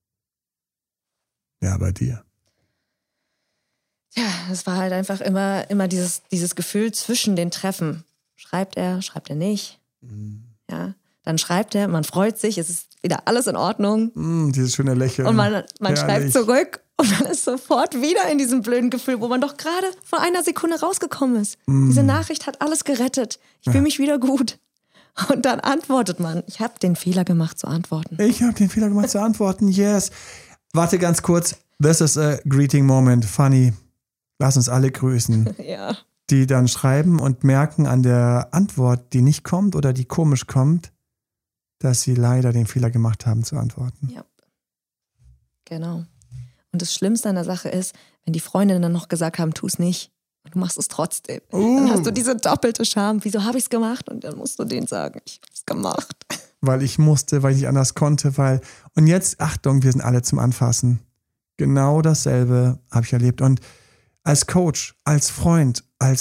Ja, bei dir. Ja, es war halt einfach immer dieses Gefühl zwischen den Treffen. Schreibt er nicht? Ja, dann schreibt er, man freut sich, es ist wieder alles in Ordnung. Dieses schöne Lächeln. Und man schreibt zurück und man ist sofort wieder in diesem blöden Gefühl, wo man doch gerade vor einer Sekunde rausgekommen ist. Diese Nachricht hat alles gerettet. Ich fühle mich wieder gut. Und dann antwortet man. Ich habe den Fehler gemacht zu antworten. Yes. Warte ganz kurz. This is a greeting moment. Funny. Lass uns alle grüßen. Ja. Die dann schreiben und merken an der Antwort, die nicht kommt oder die komisch kommt, dass sie leider den Fehler gemacht haben zu antworten. Ja. Genau. Und das Schlimmste an der Sache ist, wenn die Freundinnen dann noch gesagt haben, tu es nicht. Und du machst es trotzdem. Dann hast du diese doppelte Scham. Wieso habe ich es gemacht? Und dann musst du denen sagen, ich habe es gemacht. Weil ich musste, weil ich nicht anders konnte, und jetzt, Achtung, wir sind alle zum Anfassen. Genau dasselbe habe ich erlebt. Und als Coach, als Freund,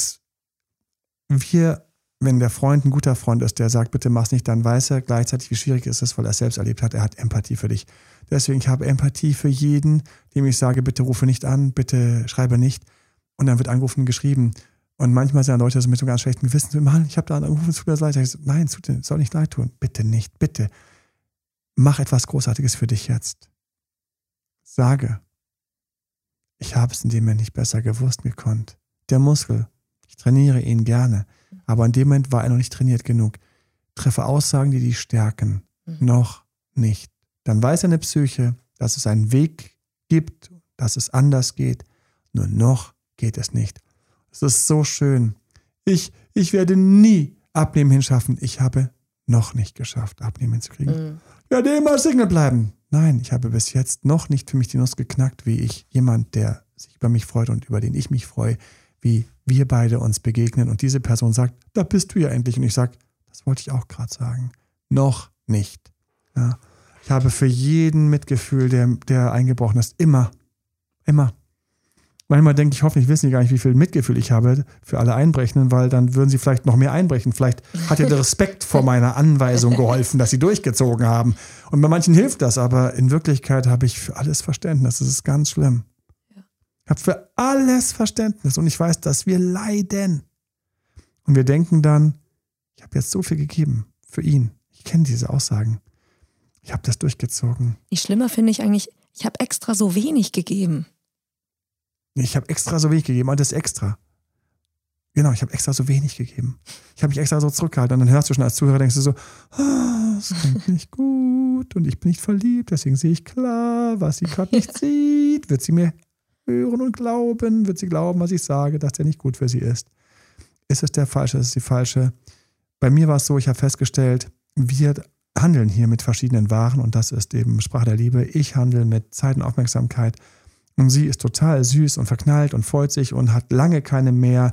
wenn der Freund ein guter Freund ist, der sagt, bitte mach's nicht, dann weiß er gleichzeitig, wie schwierig es ist, weil er es selbst erlebt hat. Er hat Empathie für dich. Deswegen, ich habe Empathie für jeden, dem ich sage, bitte rufe nicht an, bitte schreibe nicht. Und dann wird angerufen und geschrieben. Und manchmal sind Leute mit so ganz schlechten Gewissen, Mann, ich habe da angerufen, es tut mir leid. Ich so, nein, es soll nicht leid tun. Bitte nicht, bitte. Mach etwas Großartiges für dich jetzt. Sage, ich habe es in dem Moment nicht besser gewusst, gekonnt. Der Muskel, ich trainiere ihn gerne, aber in dem Moment war er noch nicht trainiert genug. Treffe Aussagen, die stärken. Noch nicht. Dann weiß eine Psyche, dass es einen Weg gibt, dass es anders geht. Nur noch geht es nicht. Es ist so schön. Ich werde nie Abnehmen hinschaffen. Ich habe noch nicht geschafft, Abnehmen hinzukriegen. Ich werde immer Single bleiben. Nein, ich habe bis jetzt noch nicht für mich die Nuss geknackt, wie ich jemand, der sich über mich freut und über den ich mich freue, wie wir beide uns begegnen und diese Person sagt, da bist du ja endlich. Und ich sage, das wollte ich auch gerade sagen. Noch nicht. Ja. Ich habe für jeden Mitgefühl, der eingebrochen ist, immer. Manchmal denke ich, hoffentlich wissen die gar nicht, wie viel Mitgefühl ich habe für alle Einbrechenden, weil dann würden sie vielleicht noch mehr einbrechen. Vielleicht hat ja der Respekt vor meiner Anweisung geholfen, dass sie durchgezogen haben. Und bei manchen hilft das, aber in Wirklichkeit habe ich für alles Verständnis. Das ist ganz schlimm. Ich habe für alles Verständnis und ich weiß, dass wir leiden. Und wir denken dann, ich habe jetzt so viel gegeben für ihn. Ich kenne diese Aussagen. Ich habe das durchgezogen. Die schlimmer finde ich eigentlich, ich habe extra so wenig gegeben. Ich habe extra so wenig gegeben und das extra. Genau, ich habe extra so wenig gegeben. Ich habe mich extra so zurückgehalten und dann hörst du schon als Zuhörer, denkst du so, das klingt nicht gut und ich bin nicht verliebt, deswegen sehe ich klar, was sie gerade nicht sieht. Wird sie mir hören und glauben? Wird sie glauben, was ich sage, dass der nicht gut für sie ist? Ist es der Falsche? Ist es die Falsche? Bei mir war es so, ich habe festgestellt, wir handeln hier mit verschiedenen Waren und das ist eben Sprache der Liebe. Ich handle mit Zeit und Aufmerksamkeit. Und sie ist total süß und verknallt und freut sich und hat lange keine mehr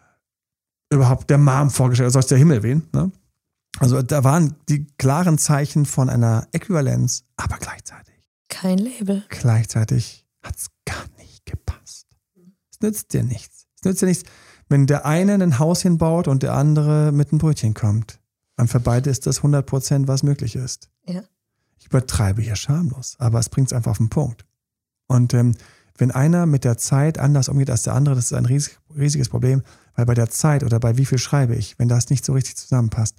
überhaupt der Mom vorgestellt, soll es der Himmel wehen. Ne? Also da waren die klaren Zeichen von einer Äquivalenz, aber gleichzeitig. Kein Label. Gleichzeitig hat es gar nicht gepasst. Es nützt dir nichts. Es nützt dir nichts, wenn der eine ein Haus hinbaut und der andere mit einem Brötchen kommt. Und für beide ist das 100%, was möglich ist. Ja. Ich übertreibe hier schamlos, aber es bringt es einfach auf den Punkt. Und wenn einer mit der Zeit anders umgeht als der andere, das ist ein riesiges Problem, weil bei der Zeit oder bei wie viel schreibe ich, wenn das nicht so richtig zusammenpasst,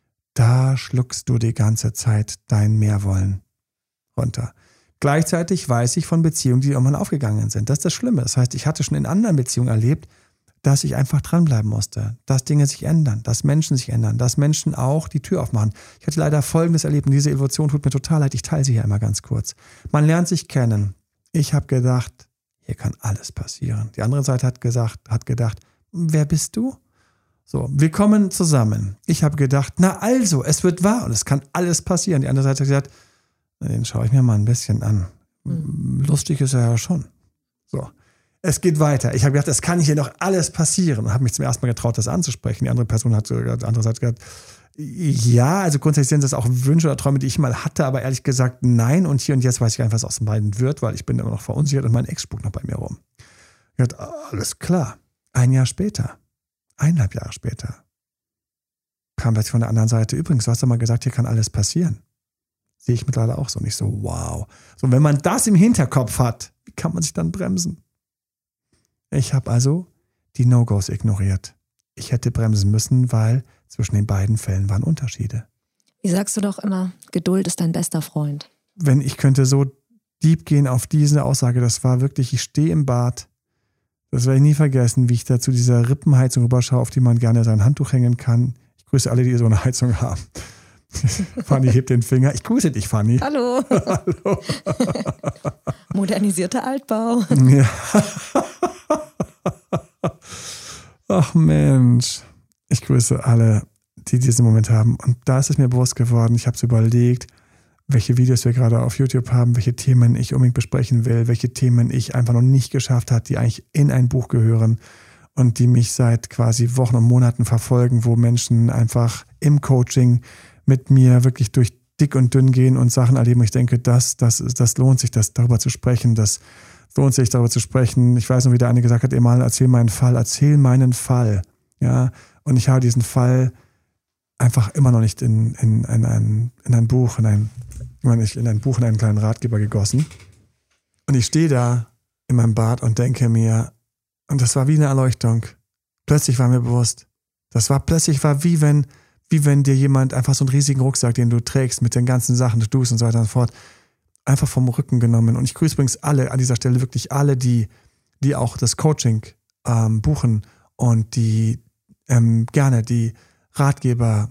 da schluckst du die ganze Zeit dein Mehrwollen runter. Gleichzeitig weiß ich von Beziehungen, die irgendwann aufgegangen sind. Das ist das Schlimme. Das heißt, ich hatte schon in anderen Beziehungen erlebt, dass ich einfach dranbleiben musste, dass Dinge sich ändern, dass Menschen sich ändern, dass Menschen auch die Tür aufmachen. Ich hatte leider Folgendes erlebt und diese Evolution tut mir total leid. Ich teile sie hier einmal ganz kurz. Man lernt sich kennen. Ich habe gedacht, hier kann alles passieren. Die andere Seite hat gedacht, wer bist du? So, wir kommen zusammen. Ich habe gedacht, na also, es wird wahr und es kann alles passieren. Die andere Seite hat gesagt, den schaue ich mir mal ein bisschen an. Lustig ist er ja schon. So, es geht weiter. Ich habe gedacht, es kann hier noch alles passieren und habe mich zum ersten Mal getraut, das anzusprechen. Die andere Person hat, die andere Seite gesagt, ja, also grundsätzlich sind das auch Wünsche oder Träume, die ich mal hatte, aber ehrlich gesagt nein. Und hier und jetzt weiß ich gar nicht, was aus den beiden wird, weil ich bin immer noch verunsichert und mein Ex spuckt noch bei mir rum. Ich dachte, alles klar. 1 Jahr später, 1,5 Jahre später, kam plötzlich von der anderen Seite, übrigens, du hast doch mal gesagt, hier kann alles passieren. Sehe ich mittlerweile auch so. Und ich so, wow. So, wenn man das im Hinterkopf hat, wie kann man sich dann bremsen? Ich habe also die No-Gos ignoriert. Ich hätte bremsen müssen, weil zwischen den beiden Fällen waren Unterschiede. Wie sagst du doch immer, Geduld ist dein bester Freund. Wenn ich könnte so deep gehen auf diese Aussage, das war wirklich, ich stehe im Bad, das werde ich nie vergessen, wie ich da zu dieser Rippenheizung rüberschaue, auf die man gerne sein Handtuch hängen kann. Ich grüße alle, die so eine Heizung haben. Fanny hebt den Finger. Ich grüße dich, Fanny. Hallo. Hallo. Modernisierter Altbau. Ja. Ach Mensch. Ich grüße alle, die diesen Moment haben. Und da ist es mir bewusst geworden, ich habe es überlegt, welche Videos wir gerade auf YouTube haben, welche Themen ich unbedingt besprechen will, welche Themen ich einfach noch nicht geschafft habe, die eigentlich in ein Buch gehören und die mich seit quasi Wochen und Monaten verfolgen, wo Menschen einfach im Coaching mit mir wirklich durch dick und dünn gehen und Sachen erleben. Ich denke, das lohnt sich, darüber zu sprechen. Das lohnt sich, darüber zu sprechen. Ich weiß noch, wie der eine gesagt hat, Emal, erzähl meinen Fall. Ja, und ich habe diesen Fall einfach immer noch nicht in ein Buch, in einen kleinen Ratgeber gegossen. Und ich stehe da in meinem Bad und denke mir, und das war wie eine Erleuchtung. Plötzlich war mir bewusst, plötzlich war wie wenn dir jemand einfach so einen riesigen Rucksack, den du trägst mit den ganzen Sachen, du tust und so weiter und so fort, einfach vom Rücken genommen. Und ich grüße übrigens alle, an dieser Stelle wirklich alle, die auch das Coaching buchen und die gerne die Ratgeber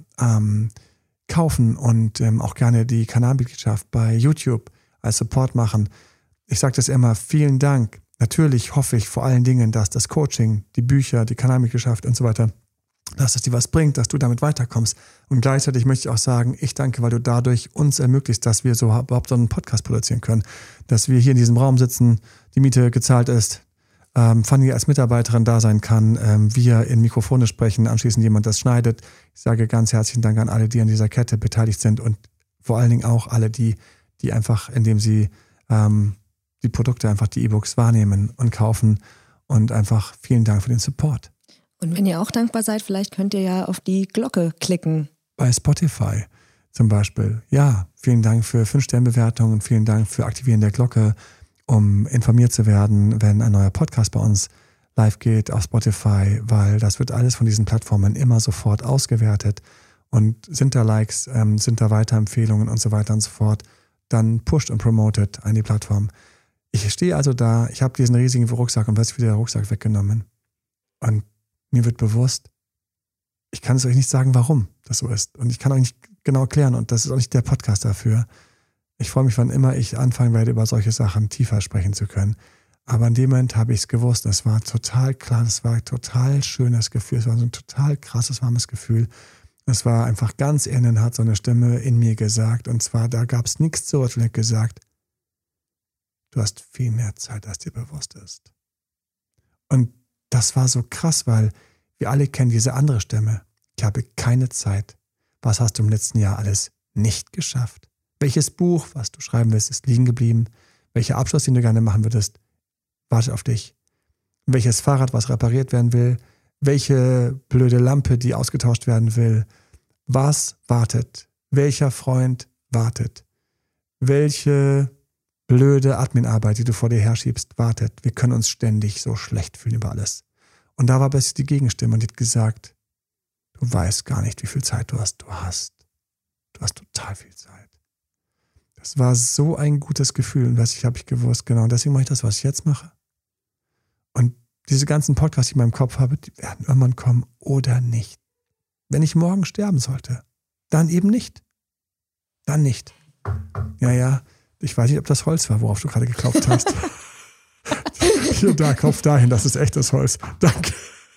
kaufen und auch gerne die Kanalmitgliedschaft bei YouTube als Support machen. ich sage das immer, vielen Dank. Natürlich hoffe ich vor allen Dingen, dass das Coaching, die Bücher, die Kanalmitgliedschaft und so weiter, dass es dir was bringt, dass du damit weiterkommst. Und gleichzeitig möchte ich auch sagen, ich danke, weil du dadurch uns ermöglicht, dass wir so überhaupt so einen Podcast produzieren können. Dass wir hier in diesem Raum sitzen, die Miete gezahlt ist, Fanny als Mitarbeiterin da sein kann, wir in Mikrofone sprechen, anschließend jemand das schneidet. Ich sage ganz herzlichen Dank an alle, die an dieser Kette beteiligt sind und vor allen Dingen auch alle, die einfach, indem sie die Produkte, einfach die E-Books wahrnehmen und kaufen und einfach vielen Dank für den Support. Und wenn ihr auch dankbar seid, vielleicht könnt ihr ja auf die Glocke klicken. Bei Spotify zum Beispiel. Ja, vielen Dank für 5-Sterne-Bewertungen, vielen Dank für Aktivieren der Glocke, um informiert zu werden, wenn ein neuer Podcast bei uns live geht auf Spotify, weil das wird alles von diesen Plattformen immer sofort ausgewertet und sind da Likes, sind da Weiterempfehlungen und so weiter und so fort, dann pusht und promotet an die Plattform. Ich stehe also da, ich habe diesen riesigen Rucksack und plötzlich wird der Rucksack weggenommen und mir wird bewusst, ich kann es euch nicht sagen, warum das so ist und ich kann euch nicht genau erklären und das ist auch nicht der Podcast dafür. Ich freue mich, wann immer ich anfangen werde, über solche Sachen tiefer sprechen zu können. Aber in dem Moment habe ich es gewusst. Es war total klar, es war ein total schönes Gefühl. Es war so ein total krasses, warmes Gefühl. Es war einfach ganz innen, hat so eine Stimme in mir gesagt. Und zwar, da gab es nichts zu rütteln, gesagt, du hast viel mehr Zeit, als dir bewusst ist. Und das war so krass, weil wir alle kennen diese andere Stimme. Ich habe keine Zeit. Was hast du im letzten Jahr alles nicht geschafft? Welches Buch, was du schreiben willst, ist liegen geblieben? Welcher Abschluss, den du gerne machen würdest, wartet auf dich? Welches Fahrrad, was repariert werden will? Welche blöde Lampe, die ausgetauscht werden will? Was wartet? Welcher Freund wartet? Welche blöde Adminarbeit, die du vor dir herschiebst, wartet? Wir können uns ständig so schlecht fühlen über alles. Und da war plötzlich die Gegenstimme und die hat gesagt, du weißt gar nicht, wie viel Zeit du hast. Du hast total viel Zeit. Das war so ein gutes Gefühl und das habe ich gewusst, genau. Und deswegen mache ich das, was ich jetzt mache. Und diese ganzen Podcasts, die ich in meinem Kopf habe, die werden irgendwann kommen oder nicht. Wenn ich morgen sterben sollte, dann eben nicht. Dann nicht. Ja, ich weiß nicht, ob das Holz war, worauf du gerade geklopft hast. Hier, da, klopf dahin, das ist echtes Holz. Danke.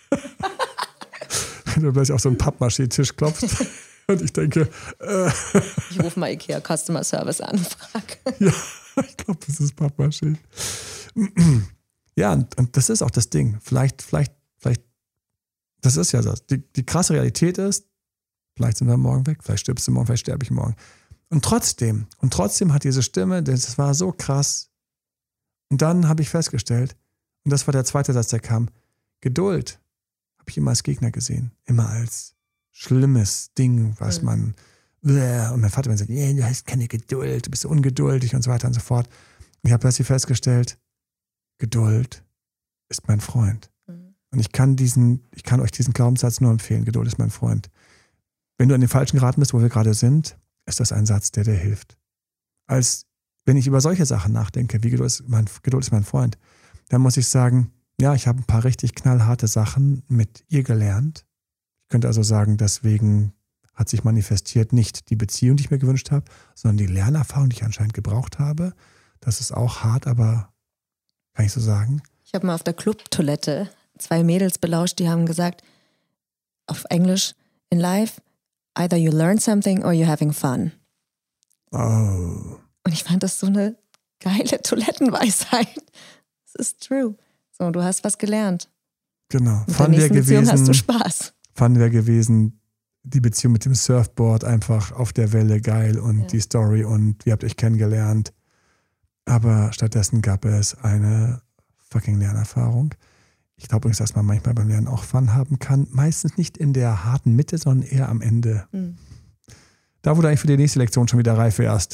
Wenn du gleich auf so einen Pappmaché-Tisch klopfst. Und ich denke, ich rufe mal IKEA Customer Service an und frage. Ja, ich glaube, das ist Pappmaché. Ja, und das ist auch das Ding. Vielleicht, das ist ja das. Die krasse Realität ist, vielleicht sind wir morgen weg, vielleicht stirbst du morgen, vielleicht sterbe ich morgen. Und trotzdem hat diese Stimme, das war so krass. Und dann habe ich festgestellt, und das war der zweite Satz, der kam, Geduld habe ich immer als Gegner gesehen, immer als schlimmes Ding, was man, und mein Vater sagt, du hast keine Geduld, du bist so ungeduldig und so weiter und so fort. Und ich habe plötzlich festgestellt, Geduld ist mein Freund. Und ich kann euch diesen Glaubenssatz nur empfehlen, Geduld ist mein Freund. Wenn du an den falschen geraten bist, wo wir gerade sind, ist das ein Satz, der dir hilft. Als wenn ich über solche Sachen nachdenke, wie Geduld ist mein Freund, dann muss ich sagen, ja, ich habe ein paar richtig knallharte Sachen mit ihr gelernt. Ich könnte also sagen, deswegen hat sich manifestiert nicht die Beziehung, die ich mir gewünscht habe, sondern die Lernerfahrung, die ich anscheinend gebraucht habe. Das ist auch hart, aber kann ich so sagen? Ich habe mal auf der Clubtoilette 2 Mädels belauscht, die haben gesagt, auf Englisch, in life, either you learn something or you're having fun. Oh. Und ich fand das so eine geile Toilettenweisheit. Das ist true. So, du hast was gelernt. Genau. Mit der nächsten Beziehung hast du Spaß. Fun wäre gewesen, die Beziehung mit dem Surfboard, einfach auf der Welle, geil und die Story und wie habt ihr euch kennengelernt. Aber stattdessen gab es eine fucking Lernerfahrung. Ich glaube übrigens, dass man manchmal beim Lernen auch Fun haben kann. Meistens nicht in der harten Mitte, sondern eher am Ende. Mhm. Da, wo du eigentlich für die nächste Lektion schon wieder reif wärst.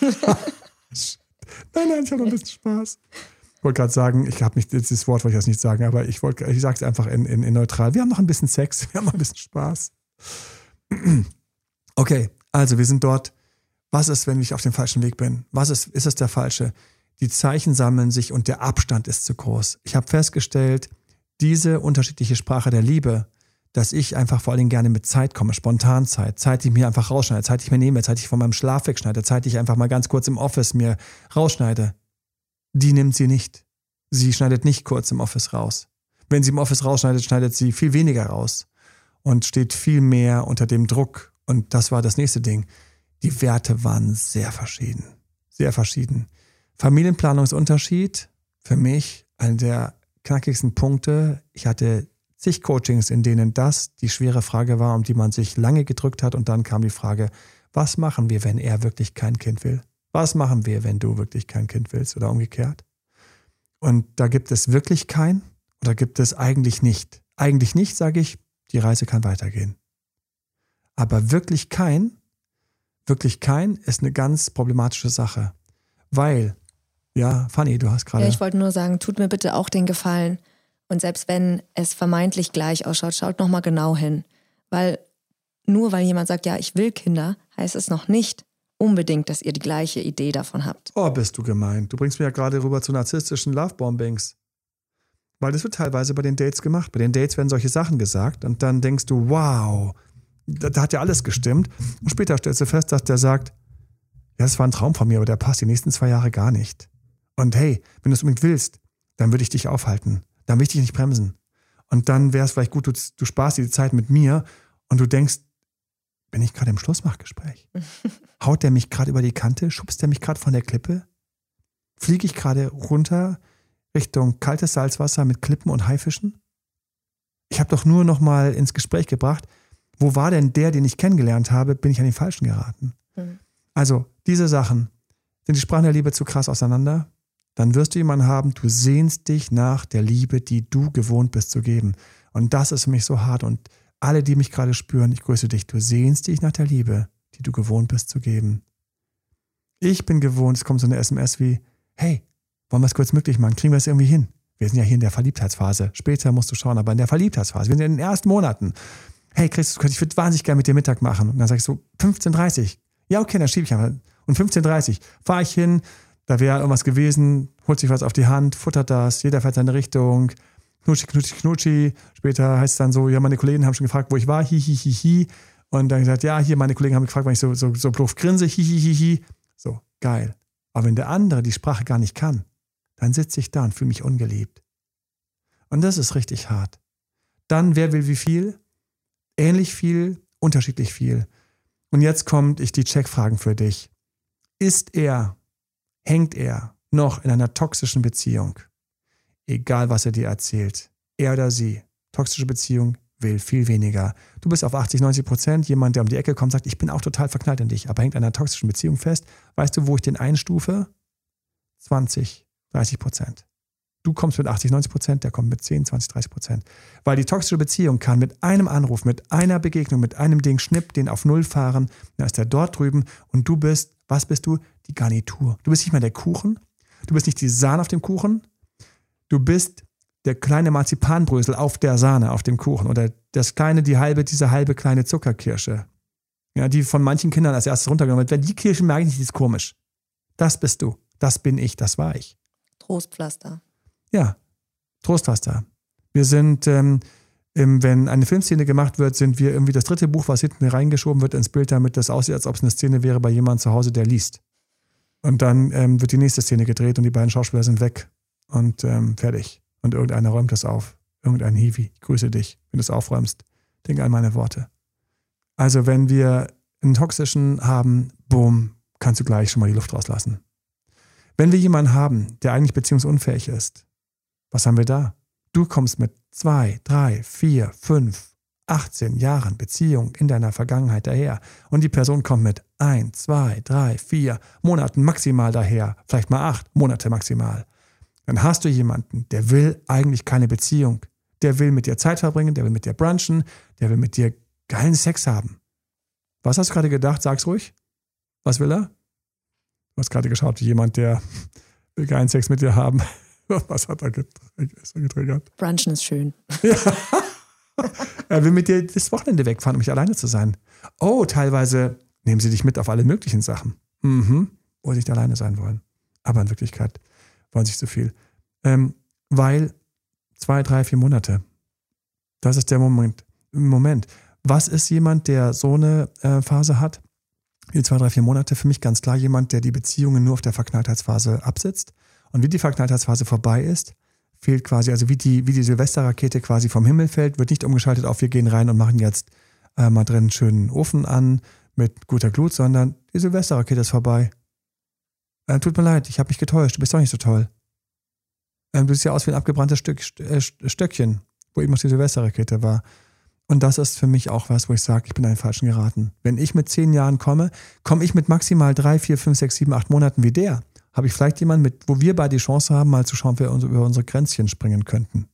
Nein, ich habe noch ein bisschen Spaß. Ich wollte gerade sagen, dieses Wort wollte ich jetzt nicht sagen, aber ich sage es einfach in neutral. Wir haben noch ein bisschen Sex, wir haben noch ein bisschen Spaß. Okay, also wir sind dort. Was ist, wenn ich auf dem falschen Weg bin? Ist es der falsche? Die Zeichen sammeln sich und der Abstand ist zu groß. Ich habe festgestellt, diese unterschiedliche Sprache der Liebe, dass ich einfach vor allen Dingen gerne mit Zeit komme, Spontanzeit, Zeit, die ich mir einfach rausschneide, Zeit, die ich mir nehme, Zeit, die ich von meinem Schlaf wegschneide, Zeit, die ich einfach mal ganz kurz im Office mir rausschneide. die nimmt sie nicht. Sie schneidet nicht kurz im Office raus. Wenn sie im Office rausschneidet, schneidet sie viel weniger raus und steht viel mehr unter dem Druck. Und das war das nächste Ding. Die Werte waren sehr verschieden. Sehr verschieden. Familienplanungsunterschied, für mich einer der knackigsten Punkte. Ich hatte zig Coachings, in denen das die schwere Frage war, um die man sich lange gedrückt hat. Und dann kam die Frage, was machen wir, wenn er wirklich kein Kind will? Was machen wir, wenn du wirklich kein Kind willst oder umgekehrt? Und da gibt es wirklich kein oder gibt es eigentlich nicht. Eigentlich nicht, sage ich, die Reise kann weitergehen. Aber wirklich kein ist eine ganz problematische Sache. Weil, ja, Fanny, du hast gerade... Ja, ich wollte nur sagen, tut mir bitte auch den Gefallen. Und selbst wenn es vermeintlich gleich ausschaut, schaut nochmal genau hin. Weil nur weil jemand sagt, ja, ich will Kinder, heißt es noch nicht unbedingt, dass ihr die gleiche Idee davon habt. Oh, bist du gemein. Du bringst mir ja gerade rüber zu narzisstischen Lovebombings. Weil das wird teilweise bei den Dates gemacht. Bei den Dates werden solche Sachen gesagt und dann denkst du, wow, da hat ja alles gestimmt. Und später stellst du fest, dass der sagt, ja, das war ein Traum von mir, aber der passt die nächsten 2 Jahre gar nicht. Und hey, wenn du es unbedingt willst, dann würde ich dich aufhalten. Dann will ich dich nicht bremsen. Und dann wäre es vielleicht gut, du sparst die Zeit mit mir und du denkst, bin ich gerade im Schlussmachgespräch? Haut der mich gerade über die Kante? Schubst der mich gerade von der Klippe? Fliege ich gerade runter Richtung kaltes Salzwasser mit Klippen und Haifischen? Ich habe doch nur noch mal ins Gespräch gebracht, wo war denn der, den ich kennengelernt habe, bin ich an den Falschen geraten? Also, diese Sachen, sind die Sprachen der Liebe zu krass auseinander? Dann wirst du jemanden haben, du sehnst dich nach der Liebe, die du gewohnt bist zu geben. Und das ist für mich so hart. Und alle, die mich gerade spüren, ich grüße dich, du sehnst dich nach der Liebe, die du gewohnt bist zu geben. Ich bin gewohnt, es kommt so eine SMS wie, hey, wollen wir es kurz möglich machen? Kriegen wir es irgendwie hin? Wir sind ja hier in der Verliebtheitsphase. Später musst du schauen, aber in der Verliebtheitsphase. Wir sind in den ersten Monaten. Hey, Christus, ich würde wahnsinnig gerne mit dir Mittag machen. Und dann sage ich so, 15:30 Uhr. Ja, okay, dann schiebe ich einfach. Und 15:30 Uhr fahre ich hin, da wäre irgendwas gewesen, holt sich was auf die Hand, futtert das, jeder fährt seine Richtung, knutschi, knutschi, knutschi. Später heißt es dann so, ja, meine Kollegen haben schon gefragt, wo ich war, hi, hi, hi, hi. Und dann gesagt, ja, hier, meine Kollegen haben mich gefragt, wenn ich so doof grinse, hi, hi, hi, hi. So, geil. Aber wenn der andere die Sprache gar nicht kann, dann sitze ich da und fühle mich ungeliebt. Und das ist richtig hart. Dann, wer will wie viel? Ähnlich viel, unterschiedlich viel. Und jetzt kommt die Checkfragen für dich. Hängt er noch in einer toxischen Beziehung? Egal, was er dir erzählt. Er oder sie. Toxische Beziehung will viel weniger. Du bist auf 80-90%. Jemand, der um die Ecke kommt, sagt, ich bin auch total verknallt in dich, aber hängt an einer toxischen Beziehung fest. Weißt du, wo ich den einstufe? 20-30%. Du kommst mit 80-90%, der kommt mit 10-20-30%. Weil die toxische Beziehung kann mit einem Anruf, mit einer Begegnung, mit einem Ding, Schnipp, den auf Null fahren, dann ist er dort drüben und du bist, was bist du? Die Garnitur. Du bist nicht mehr der Kuchen, du bist nicht die Sahne auf dem Kuchen, du bist der kleine Marzipanbrösel auf der Sahne, auf dem Kuchen oder diese halbe kleine Zuckerkirsche, ja, die von manchen Kindern als erstes runtergenommen wird. Wenn die Kirsche mag ich nicht, die ist komisch. Das bist du, das bin ich, das war ich. Trostpflaster. Ja, Trostpflaster. Wir sind, wenn eine Filmszene gemacht wird, sind wir irgendwie das 3. Buch, was hinten reingeschoben wird ins Bild, damit das aussieht, als ob es eine Szene wäre bei jemandem zu Hause, der liest. Und dann wird die nächste Szene gedreht und die beiden Schauspieler sind weg und fertig. Und irgendeiner räumt das auf. Irgendein Hiwi. Ich grüße dich, wenn du es aufräumst. Denk an meine Worte. Also wenn wir einen toxischen haben, boom, kannst du gleich schon mal die Luft rauslassen. Wenn wir jemanden haben, der eigentlich beziehungsunfähig ist, was haben wir da? Du kommst mit 2, 3, 4, 5, 18 Jahren Beziehung in deiner Vergangenheit daher und die Person kommt mit 1, 2, 3, 4 Monaten maximal daher, vielleicht mal 8 Monate maximal. Dann hast du jemanden, der will eigentlich keine Beziehung. Der will mit dir Zeit verbringen, der will mit dir brunchen, der will mit dir geilen Sex haben. Was hast du gerade gedacht? Sag's ruhig. Was will er? Du hast gerade geschaut, wie jemand, der will geilen Sex mit dir haben. Was hat er getriggert? Brunchen ist schön. Ja. Er will mit dir das Wochenende wegfahren, um nicht alleine zu sein. Oh, teilweise nehmen sie dich mit auf alle möglichen Sachen. Wo sie nicht alleine sein wollen. Aber in Wirklichkeit wollen sie nicht so viel. Weil 2, 3, 4 Monate. Das ist der Moment. Was ist jemand, der so eine Phase hat? Die 2, 3, 4 Monate, für mich ganz klar jemand, der die Beziehungen nur auf der Verknalltheitsphase absitzt Und wie die Verknalltheitsphase vorbei ist, fehlt quasi, also wie die Silvesterrakete quasi vom Himmel fällt, wird nicht umgeschaltet auf, wir gehen rein und machen jetzt mal drin einen schönen Ofen an mit guter Glut, sondern die Silvesterrakete ist vorbei. Tut mir leid, ich habe mich getäuscht, du bist doch nicht so toll. Du siehst ja aus wie ein abgebranntes Stöckchen, wo eben noch die Silvesterrakete war. Und das ist für mich auch was, wo ich sage, ich bin an den Falschen geraten. Wenn ich mit 10 Jahren komme ich mit maximal 3, 4, 5, 6, 7, 8 Monaten wie der. Habe ich vielleicht jemanden, wo wir beide die Chance haben, mal zu schauen, ob wir über unsere Grenzchen springen könnten.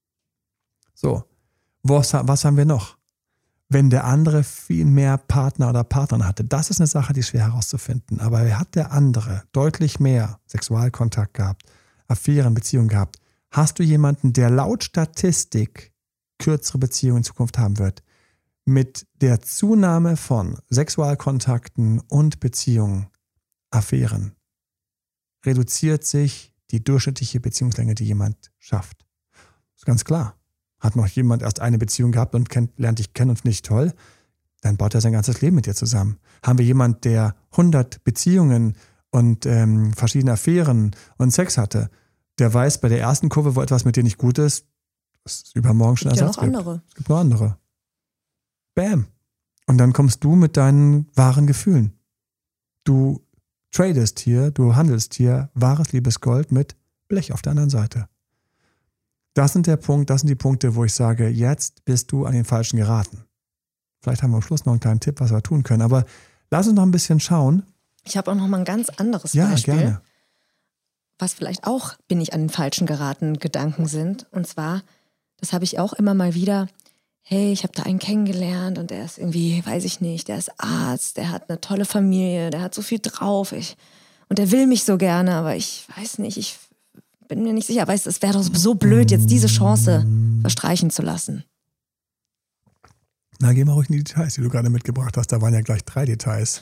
So, was haben wir noch? Wenn der andere viel mehr Partner oder Partnerin hatte, das ist eine Sache, die ist schwer herauszufinden. Aber hat der andere deutlich mehr Sexualkontakt gehabt, Affären, Beziehungen gehabt? Hast du jemanden, der laut Statistik kürzere Beziehungen in Zukunft haben wird? Mit der Zunahme von Sexualkontakten und Beziehungen, Affären, reduziert sich die durchschnittliche Beziehungslänge, die jemand schafft. Das ist ganz klar. Hat noch jemand erst eine Beziehung gehabt und lernt dich kennen und findet dich toll, dann baut er sein ganzes Leben mit dir zusammen. Haben wir jemanden, der 100 Beziehungen und verschiedene Affären und Sex hatte, der weiß bei der ersten Kurve, wo etwas mit dir nicht gut ist, dass es übermorgen schon Ersatz gibt. Es gibt noch andere. Bam. Und dann kommst du mit deinen wahren Gefühlen. Du tradest hier, du handelst hier wahres Liebesgold mit Blech auf der anderen Seite. Das sind die Punkte, wo ich sage, jetzt bist du an den Falschen geraten. Vielleicht haben wir am Schluss noch einen kleinen Tipp, was wir tun können. Aber lass uns noch ein bisschen schauen. Ich habe auch noch mal ein ganz anderes Beispiel. Ja, gerne. Was vielleicht auch, bin ich an den Falschen geraten, Gedanken sind. Und zwar, das habe ich auch immer mal wieder, hey, ich habe da einen kennengelernt und der ist irgendwie, weiß ich nicht, der ist Arzt, der hat eine tolle Familie, der hat so viel drauf. Und der will mich so gerne, aber ich weiß nicht, ich bin mir nicht sicher, aber es wäre doch so blöd, jetzt diese Chance verstreichen zu lassen. Na, geh mal ruhig in die Details, die du gerade mitgebracht hast. Da waren ja gleich 3 Details.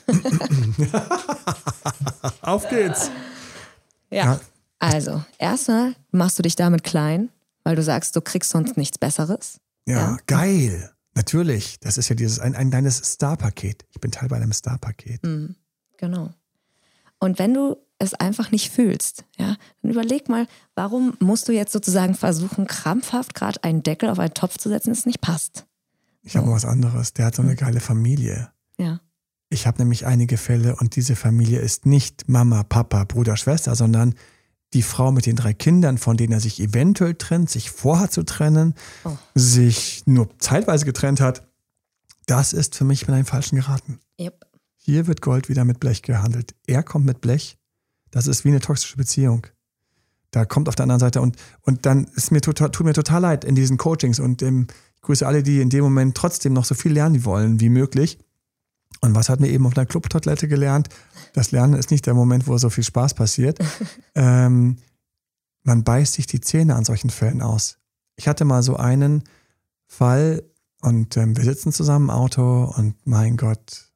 Auf geht's. Ja, also, erstmal machst du dich damit klein, weil du sagst, du kriegst sonst nichts Besseres. Ja, geil. Natürlich. Das ist ja ein kleines Star-Paket. Ich bin Teil bei einem Star-Paket. Genau. Und wenn du es einfach nicht fühlst, ja, dann überleg mal, warum musst du jetzt sozusagen versuchen, krampfhaft gerade einen Deckel auf einen Topf zu setzen, das nicht passt. Ich habe noch was anderes. Der hat so eine geile Familie. Ja. Ich habe nämlich einige Fälle und diese Familie ist nicht Mama, Papa, Bruder, Schwester, sondern die Frau mit den 3 Kindern, von denen er sich eventuell trennt, sich vorhat zu trennen, sich nur zeitweise getrennt hat. Das ist für mich mit einem Falschen geraten. Yep. Hier wird Gold wieder mit Blech gehandelt. Er kommt mit Blech. Das ist wie eine toxische Beziehung. Da kommt auf der anderen Seite und dann ist tut mir total leid in diesen Coachings und ich grüße alle, die in dem Moment trotzdem noch so viel lernen wollen wie möglich. Und was hatten wir eben auf einer Clubtoilette gelernt? Das Lernen ist nicht der Moment, wo so viel Spaß passiert. Man beißt sich die Zähne an solchen Fällen aus. Ich hatte mal so einen Fall und wir sitzen zusammen im Auto und mein Gott,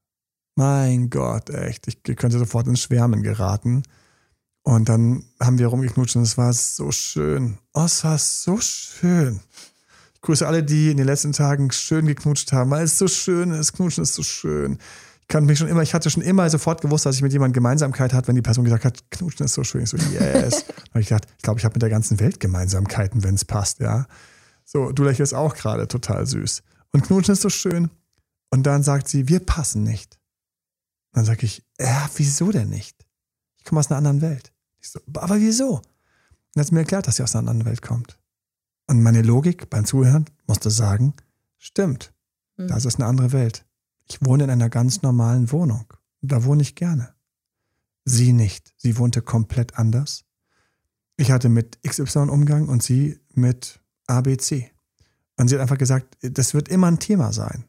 echt, ich könnte sofort ins Schwärmen geraten. Und dann haben wir rumgeknutscht und es war so schön. Oh, es war so schön. Ich grüße alle, die in den letzten Tagen schön geknutscht haben, weil es so schön ist. Knutschen ist so schön. Ich hatte schon immer sofort gewusst, dass ich mit jemandem Gemeinsamkeit hatte, wenn die Person gesagt hat, Knutschen ist so schön. Ich so, yes. Und ich dachte, ich glaube, ich habe mit der ganzen Welt Gemeinsamkeiten, wenn es passt, ja. So, du lächelst auch gerade, total süß. Und Knutschen ist so schön. Und dann sagt sie, wir passen nicht. Dann sage ich, wieso denn nicht? Ich komme aus einer anderen Welt. Ich so, aber wieso? Und dann hat sie mir erklärt, dass sie aus einer anderen Welt kommt. Und meine Logik beim Zuhören musste sagen, stimmt, das ist eine andere Welt. Ich wohne in einer ganz normalen Wohnung. Da wohne ich gerne. Sie nicht. Sie wohnte komplett anders. Ich hatte mit XY Umgang und sie mit ABC. Und sie hat einfach gesagt, das wird immer ein Thema sein.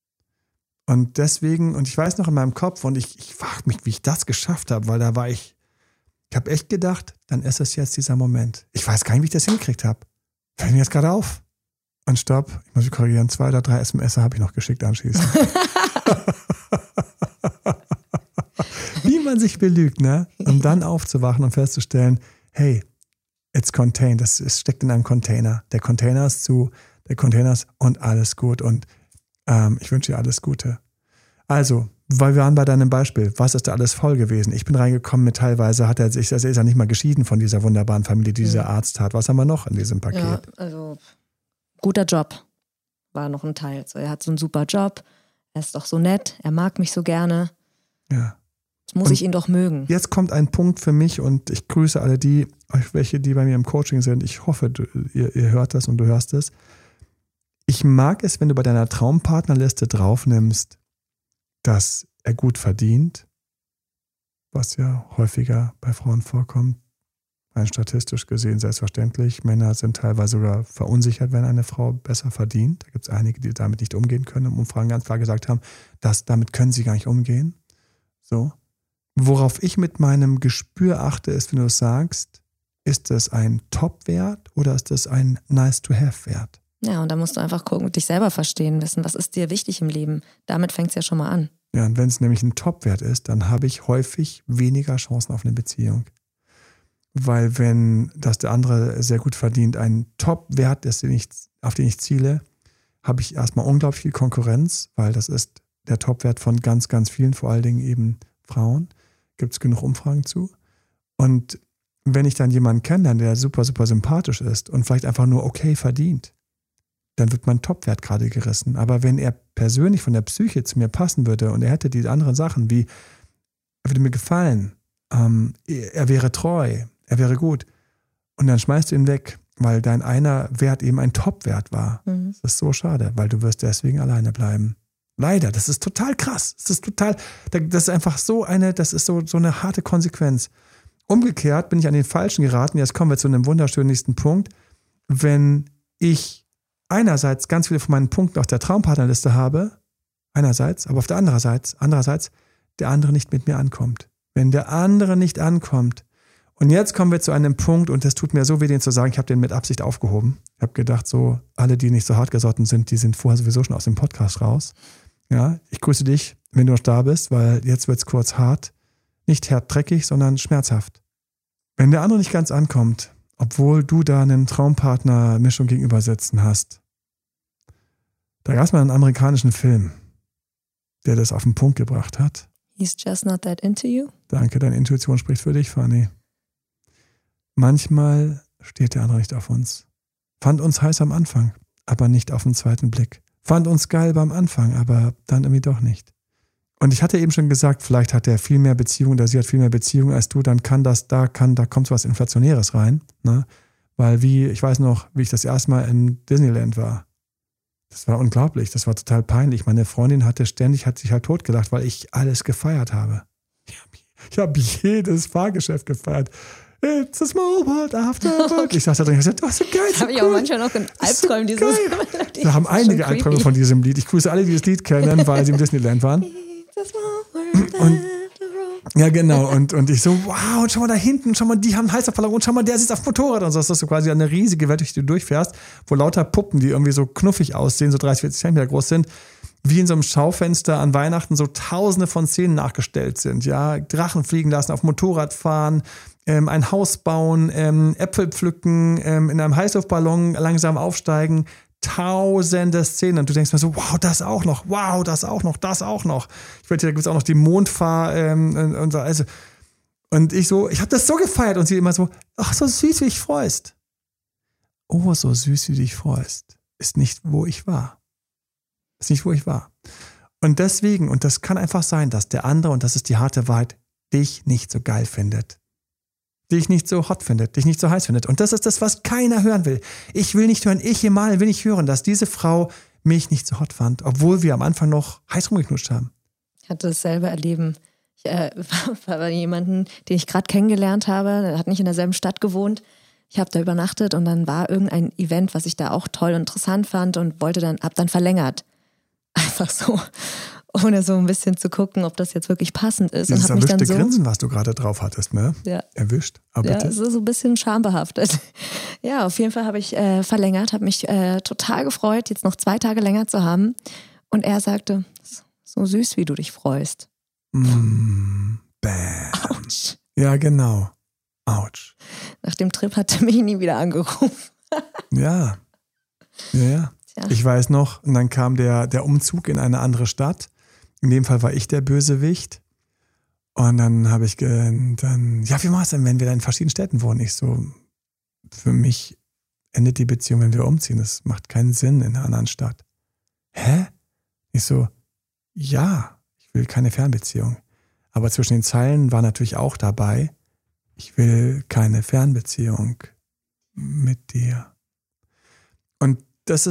Und deswegen, und ich weiß noch in meinem Kopf, und ich frage mich, wie ich das geschafft habe, weil da war ich habe echt gedacht, dann ist es jetzt dieser Moment. Ich weiß gar nicht, wie ich das hingekriegt habe. Fällt mir jetzt gerade auf. Und stopp, ich muss mich korrigieren, 2 oder 3 SMS habe ich noch geschickt anschließend. Wie man sich belügt, ne? Um dann aufzuwachen und festzustellen, hey, it's contained, es steckt in einem Container. Der Container ist zu, und alles gut. Und ich wünsche dir alles Gute. Also, Weil wir waren bei deinem Beispiel. Was ist da alles voll gewesen? Ich bin reingekommen mit teilweise, er ist ja nicht mal geschieden von dieser wunderbaren Familie, die dieser Arzt hat. Was haben wir noch in diesem Paket? Ja, also guter Job war noch ein Teil. So, er hat so einen super Job, er ist doch so nett, er mag mich so gerne. Ja. Jetzt muss ich ihn doch mögen. Jetzt kommt ein Punkt für mich und ich grüße alle welche, die bei mir im Coaching sind. Ich hoffe, ihr hört das und du hörst es. Ich mag es, wenn du bei deiner Traumpartnerliste draufnimmst, dass er gut verdient, was ja häufiger bei Frauen vorkommt, rein statistisch gesehen selbstverständlich. Männer sind teilweise sogar verunsichert, wenn eine Frau besser verdient. Da gibt es einige, die damit nicht umgehen können und Umfragen ganz klar gesagt haben, damit können sie gar nicht umgehen. So. Worauf ich mit meinem Gespür achte, ist, wenn du sagst, ist das ein Top-Wert oder ist das ein Nice-to-have-Wert? Ja, und da musst du einfach gucken, dich selber verstehen, wissen, was ist dir wichtig im Leben. Damit fängt es ja schon mal an. Ja, und wenn es nämlich ein Top-Wert ist, dann habe ich häufig weniger Chancen auf eine Beziehung. Weil wenn das der andere sehr gut verdient, ein Top-Wert ist, auf den ich ziele, habe ich erstmal unglaublich viel Konkurrenz, weil das ist der Top-Wert von ganz, ganz vielen, vor allen Dingen eben Frauen. Gibt es genug Umfragen zu. Und wenn ich dann jemanden kennenlerne, der super, super sympathisch ist und vielleicht einfach nur okay verdient, dann wird mein Topwert gerade gerissen. Aber wenn er persönlich von der Psyche zu mir passen würde und er hätte diese anderen Sachen wie, er würde mir gefallen, er wäre treu, er wäre gut und dann schmeißt du ihn weg, weil dein einer Wert eben ein Topwert war. Das ist so schade, weil du wirst deswegen alleine bleiben. Leider, das ist total krass. Das ist einfach so eine harte Konsequenz. Umgekehrt bin ich an den Falschen geraten. Jetzt kommen wir zu einem wunderschönen nächsten Punkt. Wenn ich einerseits ganz viele von meinen Punkten auf der Traumpartnerliste habe, einerseits, aber auf der andererseits der andere nicht mit mir ankommt. Wenn der andere nicht ankommt. Und jetzt kommen wir zu einem Punkt, und das tut mir so weh, den zu sagen, ich habe den mit Absicht aufgehoben. Ich habe gedacht, so alle, die nicht so hart gesotten sind, die sind vorher sowieso schon aus dem Podcast raus. Ja, ich grüße dich, wenn du noch da bist, weil jetzt wird es kurz hart. Nicht hart dreckig, sondern schmerzhaft. Wenn der andere nicht ganz ankommt, obwohl du da einen Traumpartner-Mischung gegenüber sitzen hast. Da gab es mal einen amerikanischen Film, der das auf den Punkt gebracht hat. He's just not that into you. Danke, deine Intuition spricht für dich, Fanny. Manchmal steht der andere nicht auf uns. Fand uns heiß am Anfang, aber nicht auf den zweiten Blick. Fand uns geil beim Anfang, aber dann irgendwie doch nicht. Und ich hatte eben schon gesagt, vielleicht hat er viel mehr Beziehung oder sie hat viel mehr Beziehung als du, dann da kommt so was Inflationäres rein. Ne? Weil ich weiß noch, wie ich das erste Mal in Disneyland war. Das war unglaublich, das war total peinlich. Meine Freundin hat sich halt totgelacht, weil ich alles gefeiert habe. Ich habe jedes Fahrgeschäft gefeiert. It's a small world after work. Ich saß da drin und gesagt, so geil. Das habe ich auch manchmal noch in Albträumen dieses Da haben einige Albträume von diesem Lied. Ich grüße alle, die das Lied kennen, weil sie im Disneyland waren. Und, ja, genau. Und ich so, wow, und schau mal da hinten, schau mal, die haben Heißabfallung und schau mal, der sitzt auf dem Motorrad und so. Das ist so quasi eine riesige Welt, durch die du durchfährst, wo lauter Puppen, die irgendwie so knuffig aussehen, so 30, 40 Zentimeter groß sind, wie in so einem Schaufenster an Weihnachten so tausende von Szenen nachgestellt sind. Ja, Drachen fliegen lassen, auf Motorrad fahren, ein Haus bauen, Äpfel pflücken, in einem Heißluftballon langsam aufsteigen. Tausende Szenen und du denkst mir so, wow, das auch noch, das auch noch. Ich wette, da gibt es auch noch die und so. Also, und ich habe das so gefeiert und sie immer so, ach, so süß, wie dich freust. Oh, so süß, wie du dich freust, ist nicht, wo ich war. Ist nicht, wo ich war. Und deswegen, und das kann einfach sein, dass der andere, und das ist die harte Wahrheit, dich nicht so geil findet. Dich nicht so hot findet, dich nicht so heiß findet. Und das ist das, was keiner hören will. Ich will nicht hören, will nicht hören, dass diese Frau mich nicht so hot fand, obwohl wir am Anfang noch heiß rumgeknutscht haben. Ich hatte dasselbe Erleben. Ich war bei jemandem, den ich gerade kennengelernt habe, der hat nicht in derselben Stadt gewohnt. Ich habe da übernachtet und dann war irgendein Event, was ich da auch toll und interessant fand und hab dann verlängert. Einfach so. Ohne so ein bisschen zu gucken, ob das jetzt wirklich passend ist. Dieses und hab mich dann so Grinsen, was du gerade drauf hattest, ne? Ja. Erwischt. Aber ja, bitte. es ist so ein bisschen schambehaftet. Ja, auf jeden Fall habe ich verlängert, habe mich total gefreut, jetzt noch 2 Tage länger zu haben. Und er sagte, so süß, wie du dich freust. Bam. Autsch. Ja, genau. Autsch. Nach dem Trip hat er mich nie wieder angerufen. Ja. Ja. Tja. Ich weiß noch, und dann kam der Umzug in eine andere Stadt. In dem Fall war ich der Bösewicht. Und dann habe ich wie war es denn, wenn wir da in verschiedenen Städten wohnen? Ich so, für mich endet die Beziehung, wenn wir umziehen. Das macht keinen Sinn in einer anderen Stadt. Hä? Ich so, ja, ich will keine Fernbeziehung. Aber zwischen den Zeilen war natürlich auch dabei, ich will keine Fernbeziehung mit dir. Und was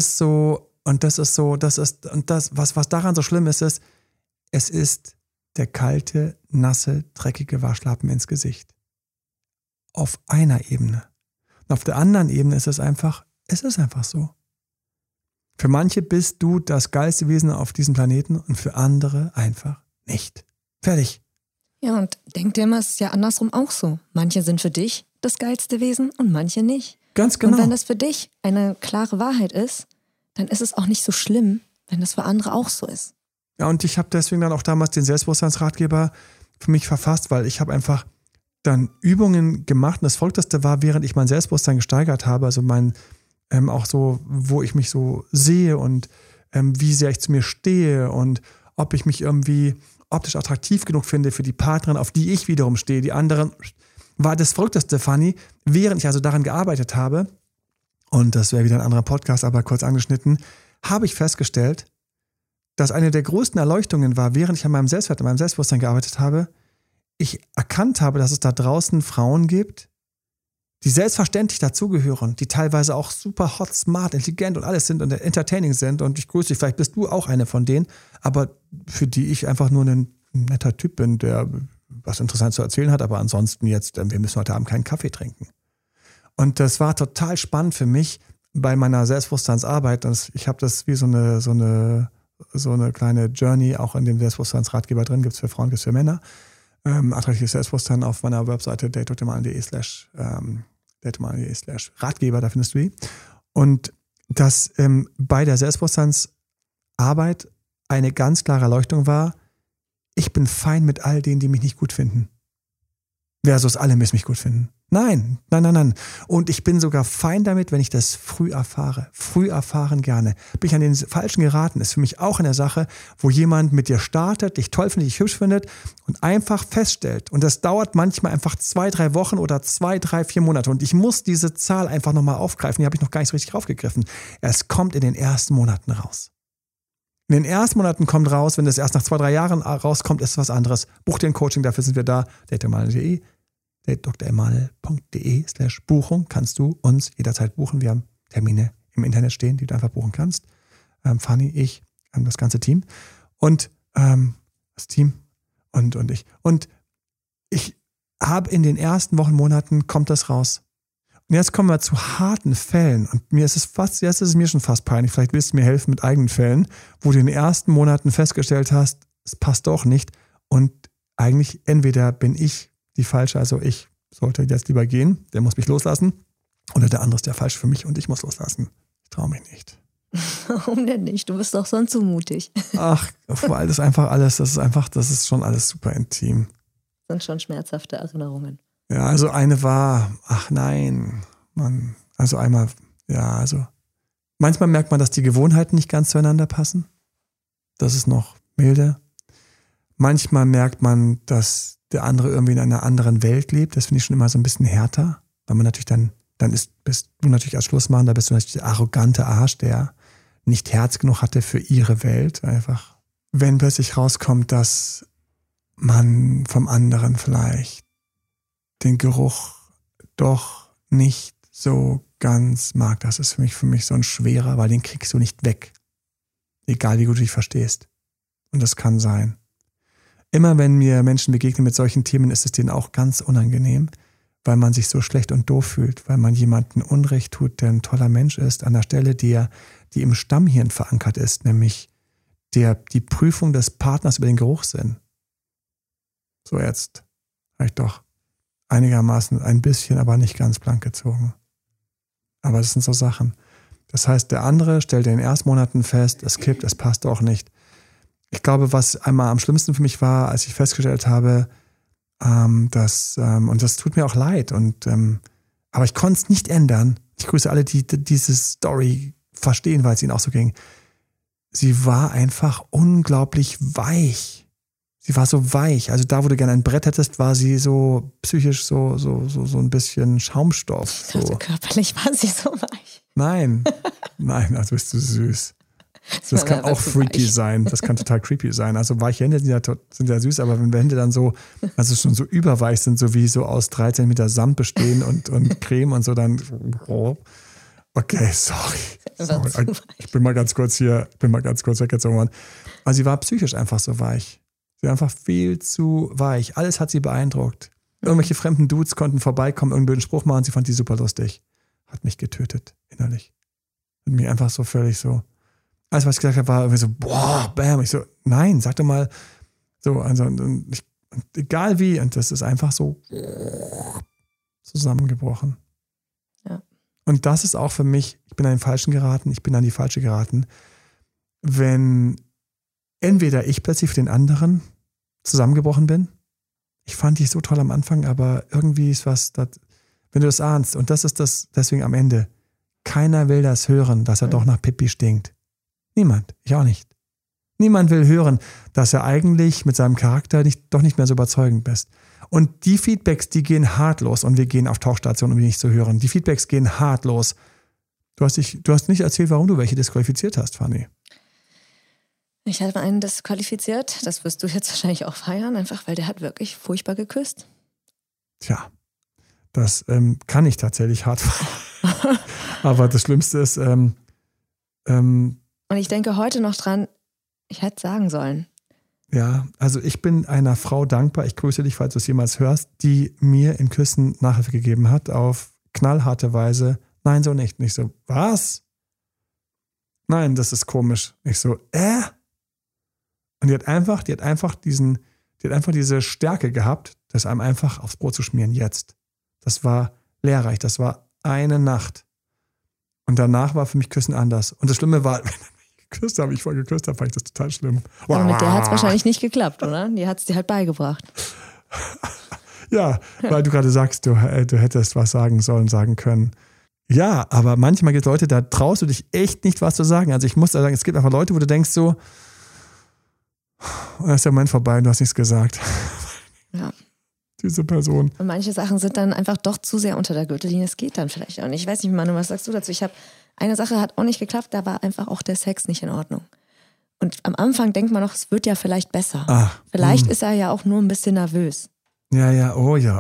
daran so schlimm ist, es ist der kalte, nasse, dreckige Waschlappen ins Gesicht. Auf einer Ebene. Und auf der anderen Ebene ist es einfach so. Für manche bist du das geilste Wesen auf diesem Planeten und für andere einfach nicht. Fertig. Ja, und denk dir immer, es ist ja andersrum auch so. Manche sind für dich das geilste Wesen und manche nicht. Ganz genau. Und wenn das für dich eine klare Wahrheit ist, dann ist es auch nicht so schlimm, wenn das für andere auch so ist. Ja, und ich habe deswegen dann auch damals den Selbstbewusstseinsratgeber für mich verfasst, weil ich habe einfach dann Übungen gemacht und das Verrückteste war, während ich mein Selbstbewusstsein gesteigert habe, also auch so, wo ich mich so sehe und wie sehr ich zu mir stehe und ob ich mich irgendwie optisch attraktiv genug finde für die Partnerin, auf die ich wiederum stehe. Die anderen war das Verrückteste, Fanny, während ich also daran gearbeitet habe, und das wäre wieder ein anderer Podcast, aber kurz angeschnitten, habe ich festgestellt, dass eine der größten Erleuchtungen war, während ich an meinem Selbstwert, an meinem Selbstbewusstsein gearbeitet habe, ich erkannt habe, dass es da draußen Frauen gibt, die selbstverständlich dazugehören, die teilweise auch super hot, smart, intelligent und alles sind und entertaining sind und ich grüße dich, vielleicht bist du auch eine von denen, aber für die ich einfach nur ein netter Typ bin, der was Interessantes zu erzählen hat, aber ansonsten jetzt, wir müssen heute Abend keinen Kaffee trinken. Und das war total spannend für mich bei meiner Selbstbewusstseinsarbeit. Ich habe das wie so eine kleine Journey auch in dem Selbstbewusstseinsratgeber drin, gibt es für Frauen, gibt es für Männer. Attraktives Selbstbewusstsein auf meiner Webseite datedoktormalen.de/Ratgeber, da findest du die. Und dass bei der Selbstbewusstseinsarbeit eine ganz klare Erleuchtung war, ich bin fein mit all denen, die mich nicht gut finden. Versus alle müssen mich gut finden. Nein. Und ich bin sogar fein damit, wenn ich das früh erfahre. Früh erfahren gerne. Bin ich an den Falschen geraten, ist für mich auch eine Sache, wo jemand mit dir startet, dich toll findet, dich hübsch findet und einfach feststellt. Und das dauert manchmal einfach 2-3 Wochen oder 2-3-4 Monate. Und ich muss diese Zahl einfach nochmal aufgreifen. Die habe ich noch gar nicht so richtig raufgegriffen. Es kommt in den ersten Monaten raus. In den ersten Monaten kommt raus, wenn das erst nach 2-3 Jahren rauskommt, ist es was anderes. Buch dir ein Coaching, dafür sind wir da. datedoktormalen.de/Buchung kannst du uns jederzeit buchen. Wir haben Termine im Internet stehen, die du einfach buchen kannst. Fanny, ich, das ganze Team. Und das Team und ich. Und ich habe in den ersten Wochen, Monaten kommt das raus. Und jetzt kommen wir zu harten Fällen. Und jetzt ist es mir schon fast peinlich. Vielleicht willst du mir helfen mit eigenen Fällen, wo du in den ersten Monaten festgestellt hast, es passt doch nicht. Und eigentlich entweder bin ich die Falsche, also ich sollte jetzt lieber gehen, der muss mich loslassen. Oder der andere ist der Falsche für mich und ich muss loslassen. Ich traue mich nicht. Warum denn nicht? Du bist doch sonst so mutig. Ach, weil das ist schon alles super intim. Das sind schon schmerzhafte Erinnerungen. Ja, also eine war, ach nein, Mann, also einmal, ja, also manchmal merkt man, dass die Gewohnheiten nicht ganz zueinander passen. Das ist noch milde. Manchmal merkt man, dass der andere irgendwie in einer anderen Welt lebt. Das finde ich schon immer so ein bisschen härter, weil man natürlich bist du natürlich als Schlussmacher, bist du natürlich der arrogante Arsch, der nicht Herz genug hatte für ihre Welt. Einfach, wenn plötzlich rauskommt, dass man vom anderen vielleicht den Geruch doch nicht so ganz mag. Das ist für mich so ein schwerer, weil den kriegst du nicht weg. Egal wie gut du dich verstehst. Und das kann sein. Immer wenn mir Menschen begegnen mit solchen Themen, ist es denen auch ganz unangenehm, weil man sich so schlecht und doof fühlt, weil man jemandem Unrecht tut, der ein toller Mensch ist, an der Stelle, die im Stammhirn verankert ist, nämlich die Prüfung des Partners über den Geruchssinn. So, jetzt habe ich doch einigermaßen ein bisschen, aber nicht ganz blank gezogen. Aber das sind so Sachen. Das heißt, der andere stellt in den ersten Monaten fest, es kippt, es passt auch nicht. Ich glaube, was einmal am schlimmsten für mich war, als ich festgestellt habe, und das tut mir auch leid, aber ich konnte es nicht ändern. Ich grüße alle, die diese Story verstehen, weil es ihnen auch so ging. sie war einfach unglaublich weich. Sie war so weich. Also da, wo du gerne ein Brett hättest, war sie so psychisch so ein bisschen Schaumstoff. So. Ich dachte, körperlich war sie so weich. Nein, also bist du süß. Das kann auch freaky sein. Das kann total creepy sein. Also weiche Hände sind ja süß, aber wenn Hände dann so, also schon so überweich sind, so wie so aus 3 Zentimeter Sand bestehen und Creme und so, dann. Okay, sorry. Ich bin mal ganz kurz weggezogen. Aber sie war psychisch einfach so weich. Sie war einfach viel zu weich. Alles hat sie beeindruckt. Irgendwelche fremden Dudes konnten vorbeikommen, irgendeinen Spruch machen, sie fand die super lustig. Hat mich getötet, innerlich. Hat mich einfach so völlig so. Alles, was ich gesagt habe, war irgendwie so, boah, bam. Ich so, nein, sag doch mal so, also egal wie. Und das ist einfach so zusammengebrochen. Ja. Und das ist auch für mich, ich bin an die Falsche geraten, wenn entweder ich plötzlich für den anderen zusammengebrochen bin. Ich fand dich so toll am Anfang, aber irgendwie ist was, wenn du das ahnst, und das ist das, deswegen am Ende, keiner will das hören, dass er doch nach Pipi stinkt. Niemand, ich auch nicht. Niemand will hören, dass er eigentlich mit seinem Charakter doch nicht mehr so überzeugend bist. Und die Feedbacks, die gehen hart los, und wir gehen auf Tauchstationen, um die nicht zu hören. Die Feedbacks gehen hart los. Du hast nicht erzählt, warum du welche disqualifiziert hast, Fanny. Ich hatte einen disqualifiziert, das wirst du jetzt wahrscheinlich auch feiern, einfach weil der hat wirklich furchtbar geküsst. Tja, das kann ich tatsächlich hart feiern. Aber das Schlimmste ist, und ich denke heute noch dran, ich hätte sagen sollen. Ja, also ich bin einer Frau dankbar, ich grüße dich, falls du es jemals hörst, die mir in Küssen Nachhilfe gegeben hat, auf knallharte Weise. Nein, so nicht. Und ich so, was? Nein, das ist komisch. Ich so, Und die hat einfach diese Stärke gehabt, das einem einfach aufs Brot zu schmieren, jetzt. Das war lehrreich, das war eine Nacht. Und danach war für mich Küssen anders. Und das Schlimme war, wenn er mich geküsst habe, fand ich das total schlimm. Aber mit der hat es wahrscheinlich nicht geklappt, oder? Die hat es dir halt beigebracht. Ja, weil du gerade sagst, du hättest was sagen können. Ja, aber manchmal gibt es Leute, da traust du dich echt nicht, was zu sagen. Also ich muss da sagen, es gibt einfach Leute, wo du denkst so, und dann ist der Moment vorbei und du hast nichts gesagt. Ja. Diese Person. Und manche Sachen sind dann einfach doch zu sehr unter der Gürtellinie. Es geht dann vielleicht auch nicht. Ich weiß nicht, Manu, was sagst du dazu? Eine Sache hat auch nicht geklappt, da war einfach auch der Sex nicht in Ordnung. Und am Anfang denkt man noch, es wird ja vielleicht besser. Vielleicht ist er ja auch nur ein bisschen nervös. Ja.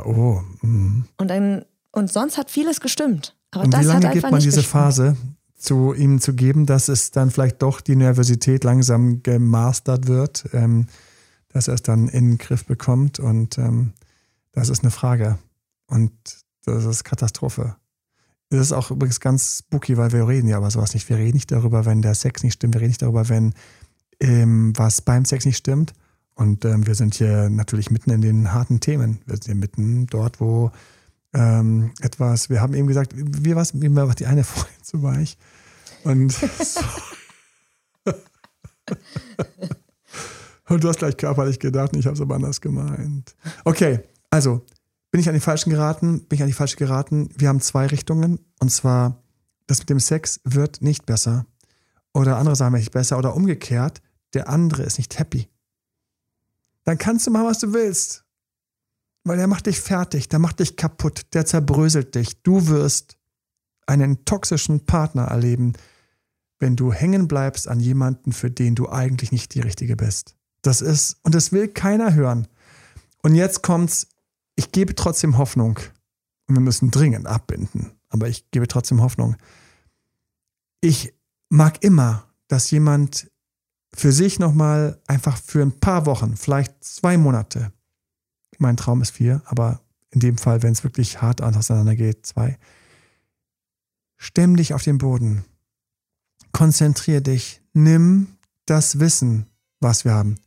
Und sonst hat vieles gestimmt. Aber und das wie lange hat einfach gibt man nicht diese gestimmt. Phase, zu ihm zu geben, dass es dann vielleicht doch die Nervosität langsam gemastert wird, dass er es dann in den Griff bekommt, und das ist eine Frage, und das ist Katastrophe. Das ist auch übrigens ganz spooky, weil wir reden ja über sowas nicht. Wir reden nicht darüber, wenn der Sex nicht stimmt, wir reden nicht darüber, wenn was beim Sex nicht stimmt, und wir sind hier natürlich mitten in den harten Themen. Wir sind hier mitten dort, wo wir haben eben gesagt, wie war die eine Freundin zu weich? Und und du hast gleich körperlich gedacht, ich habe es aber anders gemeint. Okay, also bin ich an die Falsche geraten? Wir haben 2 Richtungen, und zwar, das mit dem Sex wird nicht besser, oder andere sagen nicht besser, oder umgekehrt, der andere ist nicht happy. Dann kannst du machen, was du willst. Weil der macht dich fertig, der macht dich kaputt, der zerbröselt dich. Du wirst einen toxischen Partner erleben, wenn du hängen bleibst an jemanden, für den du eigentlich nicht die Richtige bist. Und das will keiner hören. Und jetzt kommt's, ich gebe trotzdem Hoffnung. Und wir müssen dringend abbinden, aber ich gebe trotzdem Hoffnung. Ich mag immer, dass jemand für sich nochmal einfach für ein paar Wochen, vielleicht 2 Monate, mein Traum ist 4, aber in dem Fall, wenn es wirklich hart auseinander geht, 2. Stemm dich auf den Boden. Konzentrier dich. Nimm das Wissen, was wir haben.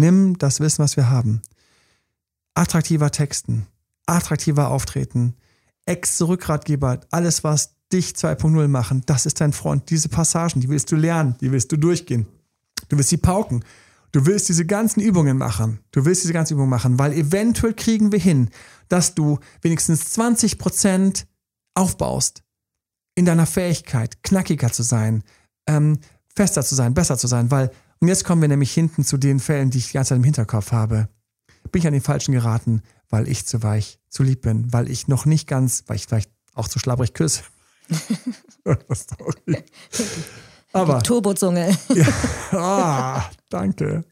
Attraktiver Texten, attraktiver Auftreten, Ex-Rückgratgeber, alles, was dich 2.0 machen, das ist dein Freund. Diese Passagen, die willst du lernen, die willst du durchgehen. Du willst sie pauken. Du willst diese ganzen Übungen machen. Weil eventuell kriegen wir hin, dass du wenigstens 20% aufbaust in deiner Fähigkeit, knackiger zu sein, fester zu sein, besser zu sein, weil, und jetzt kommen wir nämlich hinten zu den Fällen, die ich die ganze Zeit im Hinterkopf habe. Bin ich an den Falschen geraten, weil ich zu weich, zu lieb bin, weil ich noch nicht ganz, weil ich vielleicht auch zu schlabberig küsse. Sorry. Aber die Turbozunge. Ja, danke.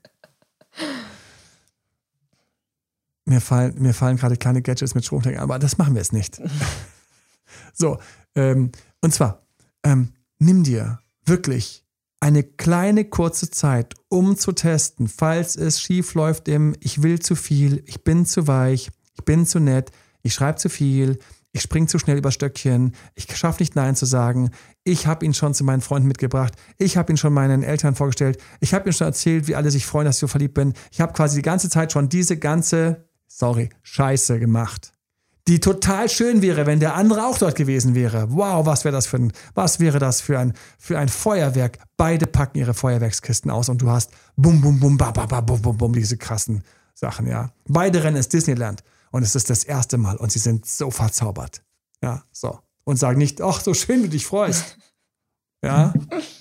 Mir fallen gerade kleine Gadgets mit Stromstecker, aber das machen wir jetzt nicht. So, und zwar, nimm dir wirklich eine kleine kurze Zeit, um zu testen, falls es schief läuft im ich will zu viel, ich bin zu weich, ich bin zu nett, ich schreibe zu viel, ich springe zu schnell über Stöckchen, ich schaffe nicht Nein zu sagen, ich habe ihn schon zu meinen Freunden mitgebracht, ich habe ihn schon meinen Eltern vorgestellt, ich habe ihnen schon erzählt, wie alle sich freuen, dass ich so verliebt bin. Ich habe quasi die ganze Zeit schon diese ganze, Scheiße gemacht. Die total schön wäre, wenn der andere auch dort gewesen wäre. Wow, was wäre das für ein Feuerwerk? Beide packen ihre Feuerwerkskisten aus und du hast bum, bum, bum, ba, ba, ba, bum, bum, bum, diese krassen Sachen, ja. Beide rennen ins Disneyland und es ist das erste Mal und sie sind so verzaubert. Ja, so. Und sagen nicht, ach, so schön, wie du dich freust. Ja.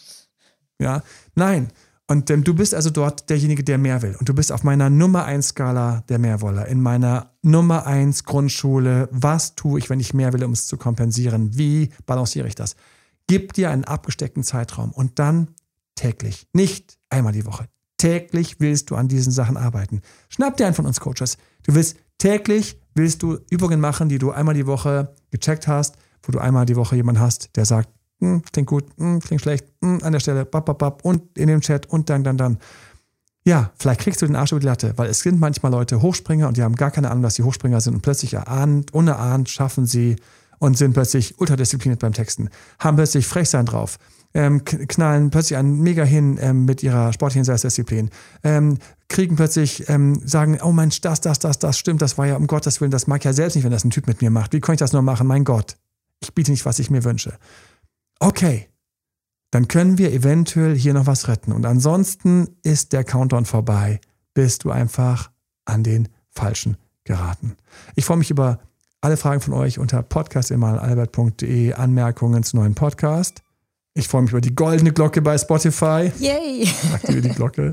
Ja, nein. Und du bist also dort derjenige, der mehr will. Und du bist auf meiner Nummer 1 Skala der Mehrwoller. In meiner Nummer 1 Grundschule. Was tue ich, wenn ich mehr will, um es zu kompensieren? Wie balanciere ich das? Gib dir einen abgesteckten Zeitraum und dann täglich. Nicht einmal die Woche. Täglich willst du an diesen Sachen arbeiten. Schnapp dir einen von uns Coaches. Täglich willst du Übungen machen, die du einmal die Woche gecheckt hast, wo du einmal die Woche jemanden hast, der sagt, klingt gut, klingt schlecht, an der Stelle, und in dem Chat und dann. Ja, vielleicht kriegst du den Arsch über die Latte, weil es sind manchmal Leute Hochspringer und die haben gar keine Ahnung, dass sie Hochspringer sind und plötzlich unerahnt schaffen sie und sind plötzlich ultradiszipliniert beim Texten, haben plötzlich Frechsein drauf, knallen plötzlich einen mega hin mit ihrer sportlichen Selbstdisziplin, kriegen plötzlich, sagen, oh Mensch, das stimmt, das war ja um Gottes Willen, das mag ich ja selbst nicht, wenn das ein Typ mit mir macht. Wie kann ich das nur machen? Mein Gott, ich biete nicht, was ich mir wünsche. Okay, dann können wir eventuell hier noch was retten. Und ansonsten ist der Countdown vorbei, bis du einfach an den Falschen geraten. Ich freue mich über alle Fragen von euch unter podcast@emanuelalbert.de, Anmerkungen zu neuen Podcast. Ich freue mich über die goldene Glocke bei Spotify. Yay! Aktiviere die Glocke.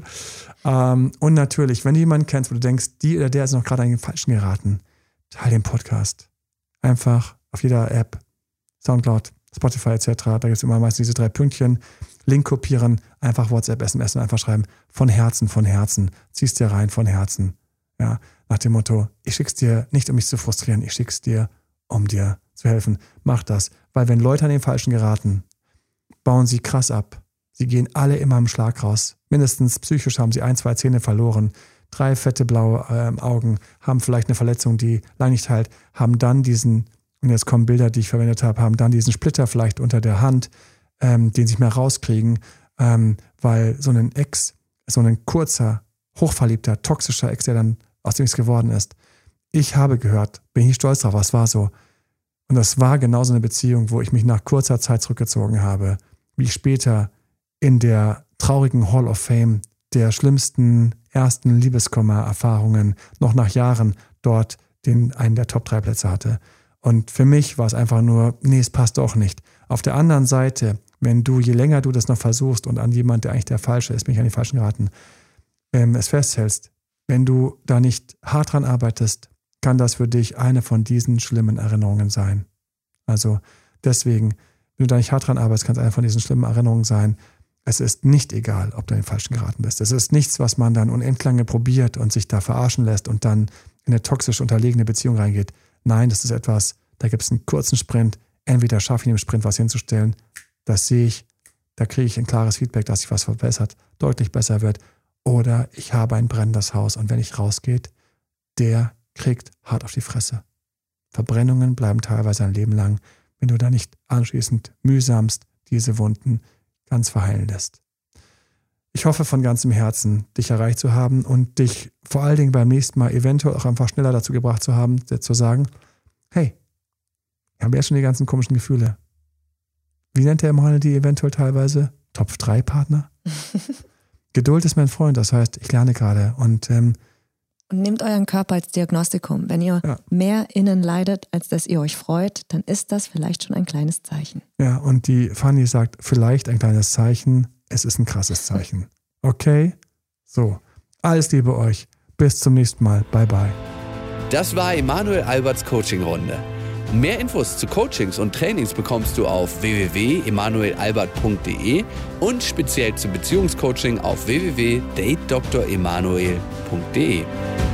Und natürlich, wenn du jemanden kennst, wo du denkst, die oder der ist noch gerade an den Falschen geraten, teile den Podcast. Einfach auf jeder App, Soundcloud, Spotify etc. Da gibt es immer meistens diese 3 Pünktchen. Link kopieren, einfach WhatsApp, SMS und einfach schreiben. Von Herzen. Ziehst dir rein, von Herzen. Ja, nach dem Motto, ich schick's dir nicht, um mich zu frustrieren, ich schick's dir, um dir zu helfen. Mach das. Weil wenn Leute an den Falschen geraten, bauen sie krass ab. Sie gehen alle immer im Schlag raus. Mindestens psychisch haben sie 1, 2 Zähne verloren. 3 fette blaue Augen, haben vielleicht eine Verletzung, die lange nicht heilt, haben dann diesen, und jetzt kommen Bilder, die ich verwendet habe, haben dann diesen Splitter vielleicht unter der Hand, den sie nicht mehr rauskriegen, weil so ein kurzer, hochverliebter, toxischer Ex, der dann aus dem nichts geworden ist. Ich habe gehört, bin ich nicht stolz drauf, was war so. Und das war genauso eine Beziehung, wo ich mich nach kurzer Zeit zurückgezogen habe, wie ich später in der traurigen Hall of Fame der schlimmsten ersten Liebeskummer-Erfahrungen noch nach Jahren dort einen der Top 3 Plätze hatte. Und für mich war es einfach nur, nee, es passt doch nicht. Auf der anderen Seite, je länger du das noch versuchst und an jemand, der eigentlich der Falsche ist, bin ich an die Falschen geraten, es festhältst, wenn du da nicht hart dran arbeitest, kann das für dich eine von diesen schlimmen Erinnerungen sein. Also deswegen, wenn du da nicht hart dran arbeitest, kann es eine von diesen schlimmen Erinnerungen sein. Es ist nicht egal, ob du an den Falschen geraten bist. Es ist nichts, was man dann unendlich lange probiert und sich da verarschen lässt und dann in eine toxisch unterlegene Beziehung reingeht. Nein, das ist etwas, da gibt es einen kurzen Sprint. Entweder schaffe ich in dem Sprint was hinzustellen, das sehe ich, da kriege ich ein klares Feedback, dass sich was verbessert, deutlich besser wird. Oder ich habe ein brennendes Haus und wenn ich rausgeht, der kriegt hart auf die Fresse. Verbrennungen bleiben teilweise ein Leben lang, wenn du da nicht anschließend mühsamst diese Wunden ganz verheilen lässt. Ich hoffe von ganzem Herzen, dich erreicht zu haben und dich vor allen Dingen beim nächsten Mal eventuell auch einfach schneller dazu gebracht zu haben, zu sagen, hey, ich habe jetzt schon die ganzen komischen Gefühle. Wie nennt der Emanuel die eventuell teilweise? Top-3-Partner? Geduld ist mein Freund, das heißt, ich lerne gerade und nehmt euren Körper als Diagnostikum. Wenn ihr mehr innen leidet, als dass ihr euch freut, dann ist das vielleicht schon ein kleines Zeichen. Ja, und die Fanny sagt, vielleicht ein kleines Zeichen, Es ist ein krasses Zeichen. Okay? So. Alles Liebe euch. Bis zum nächsten Mal. Bye, bye. Das war Emanuel Alberts Coaching-Runde. Mehr Infos zu Coachings und Trainings bekommst du auf www.emanuelalbert.de und speziell zum Beziehungscoaching auf www.datedremanuel.de.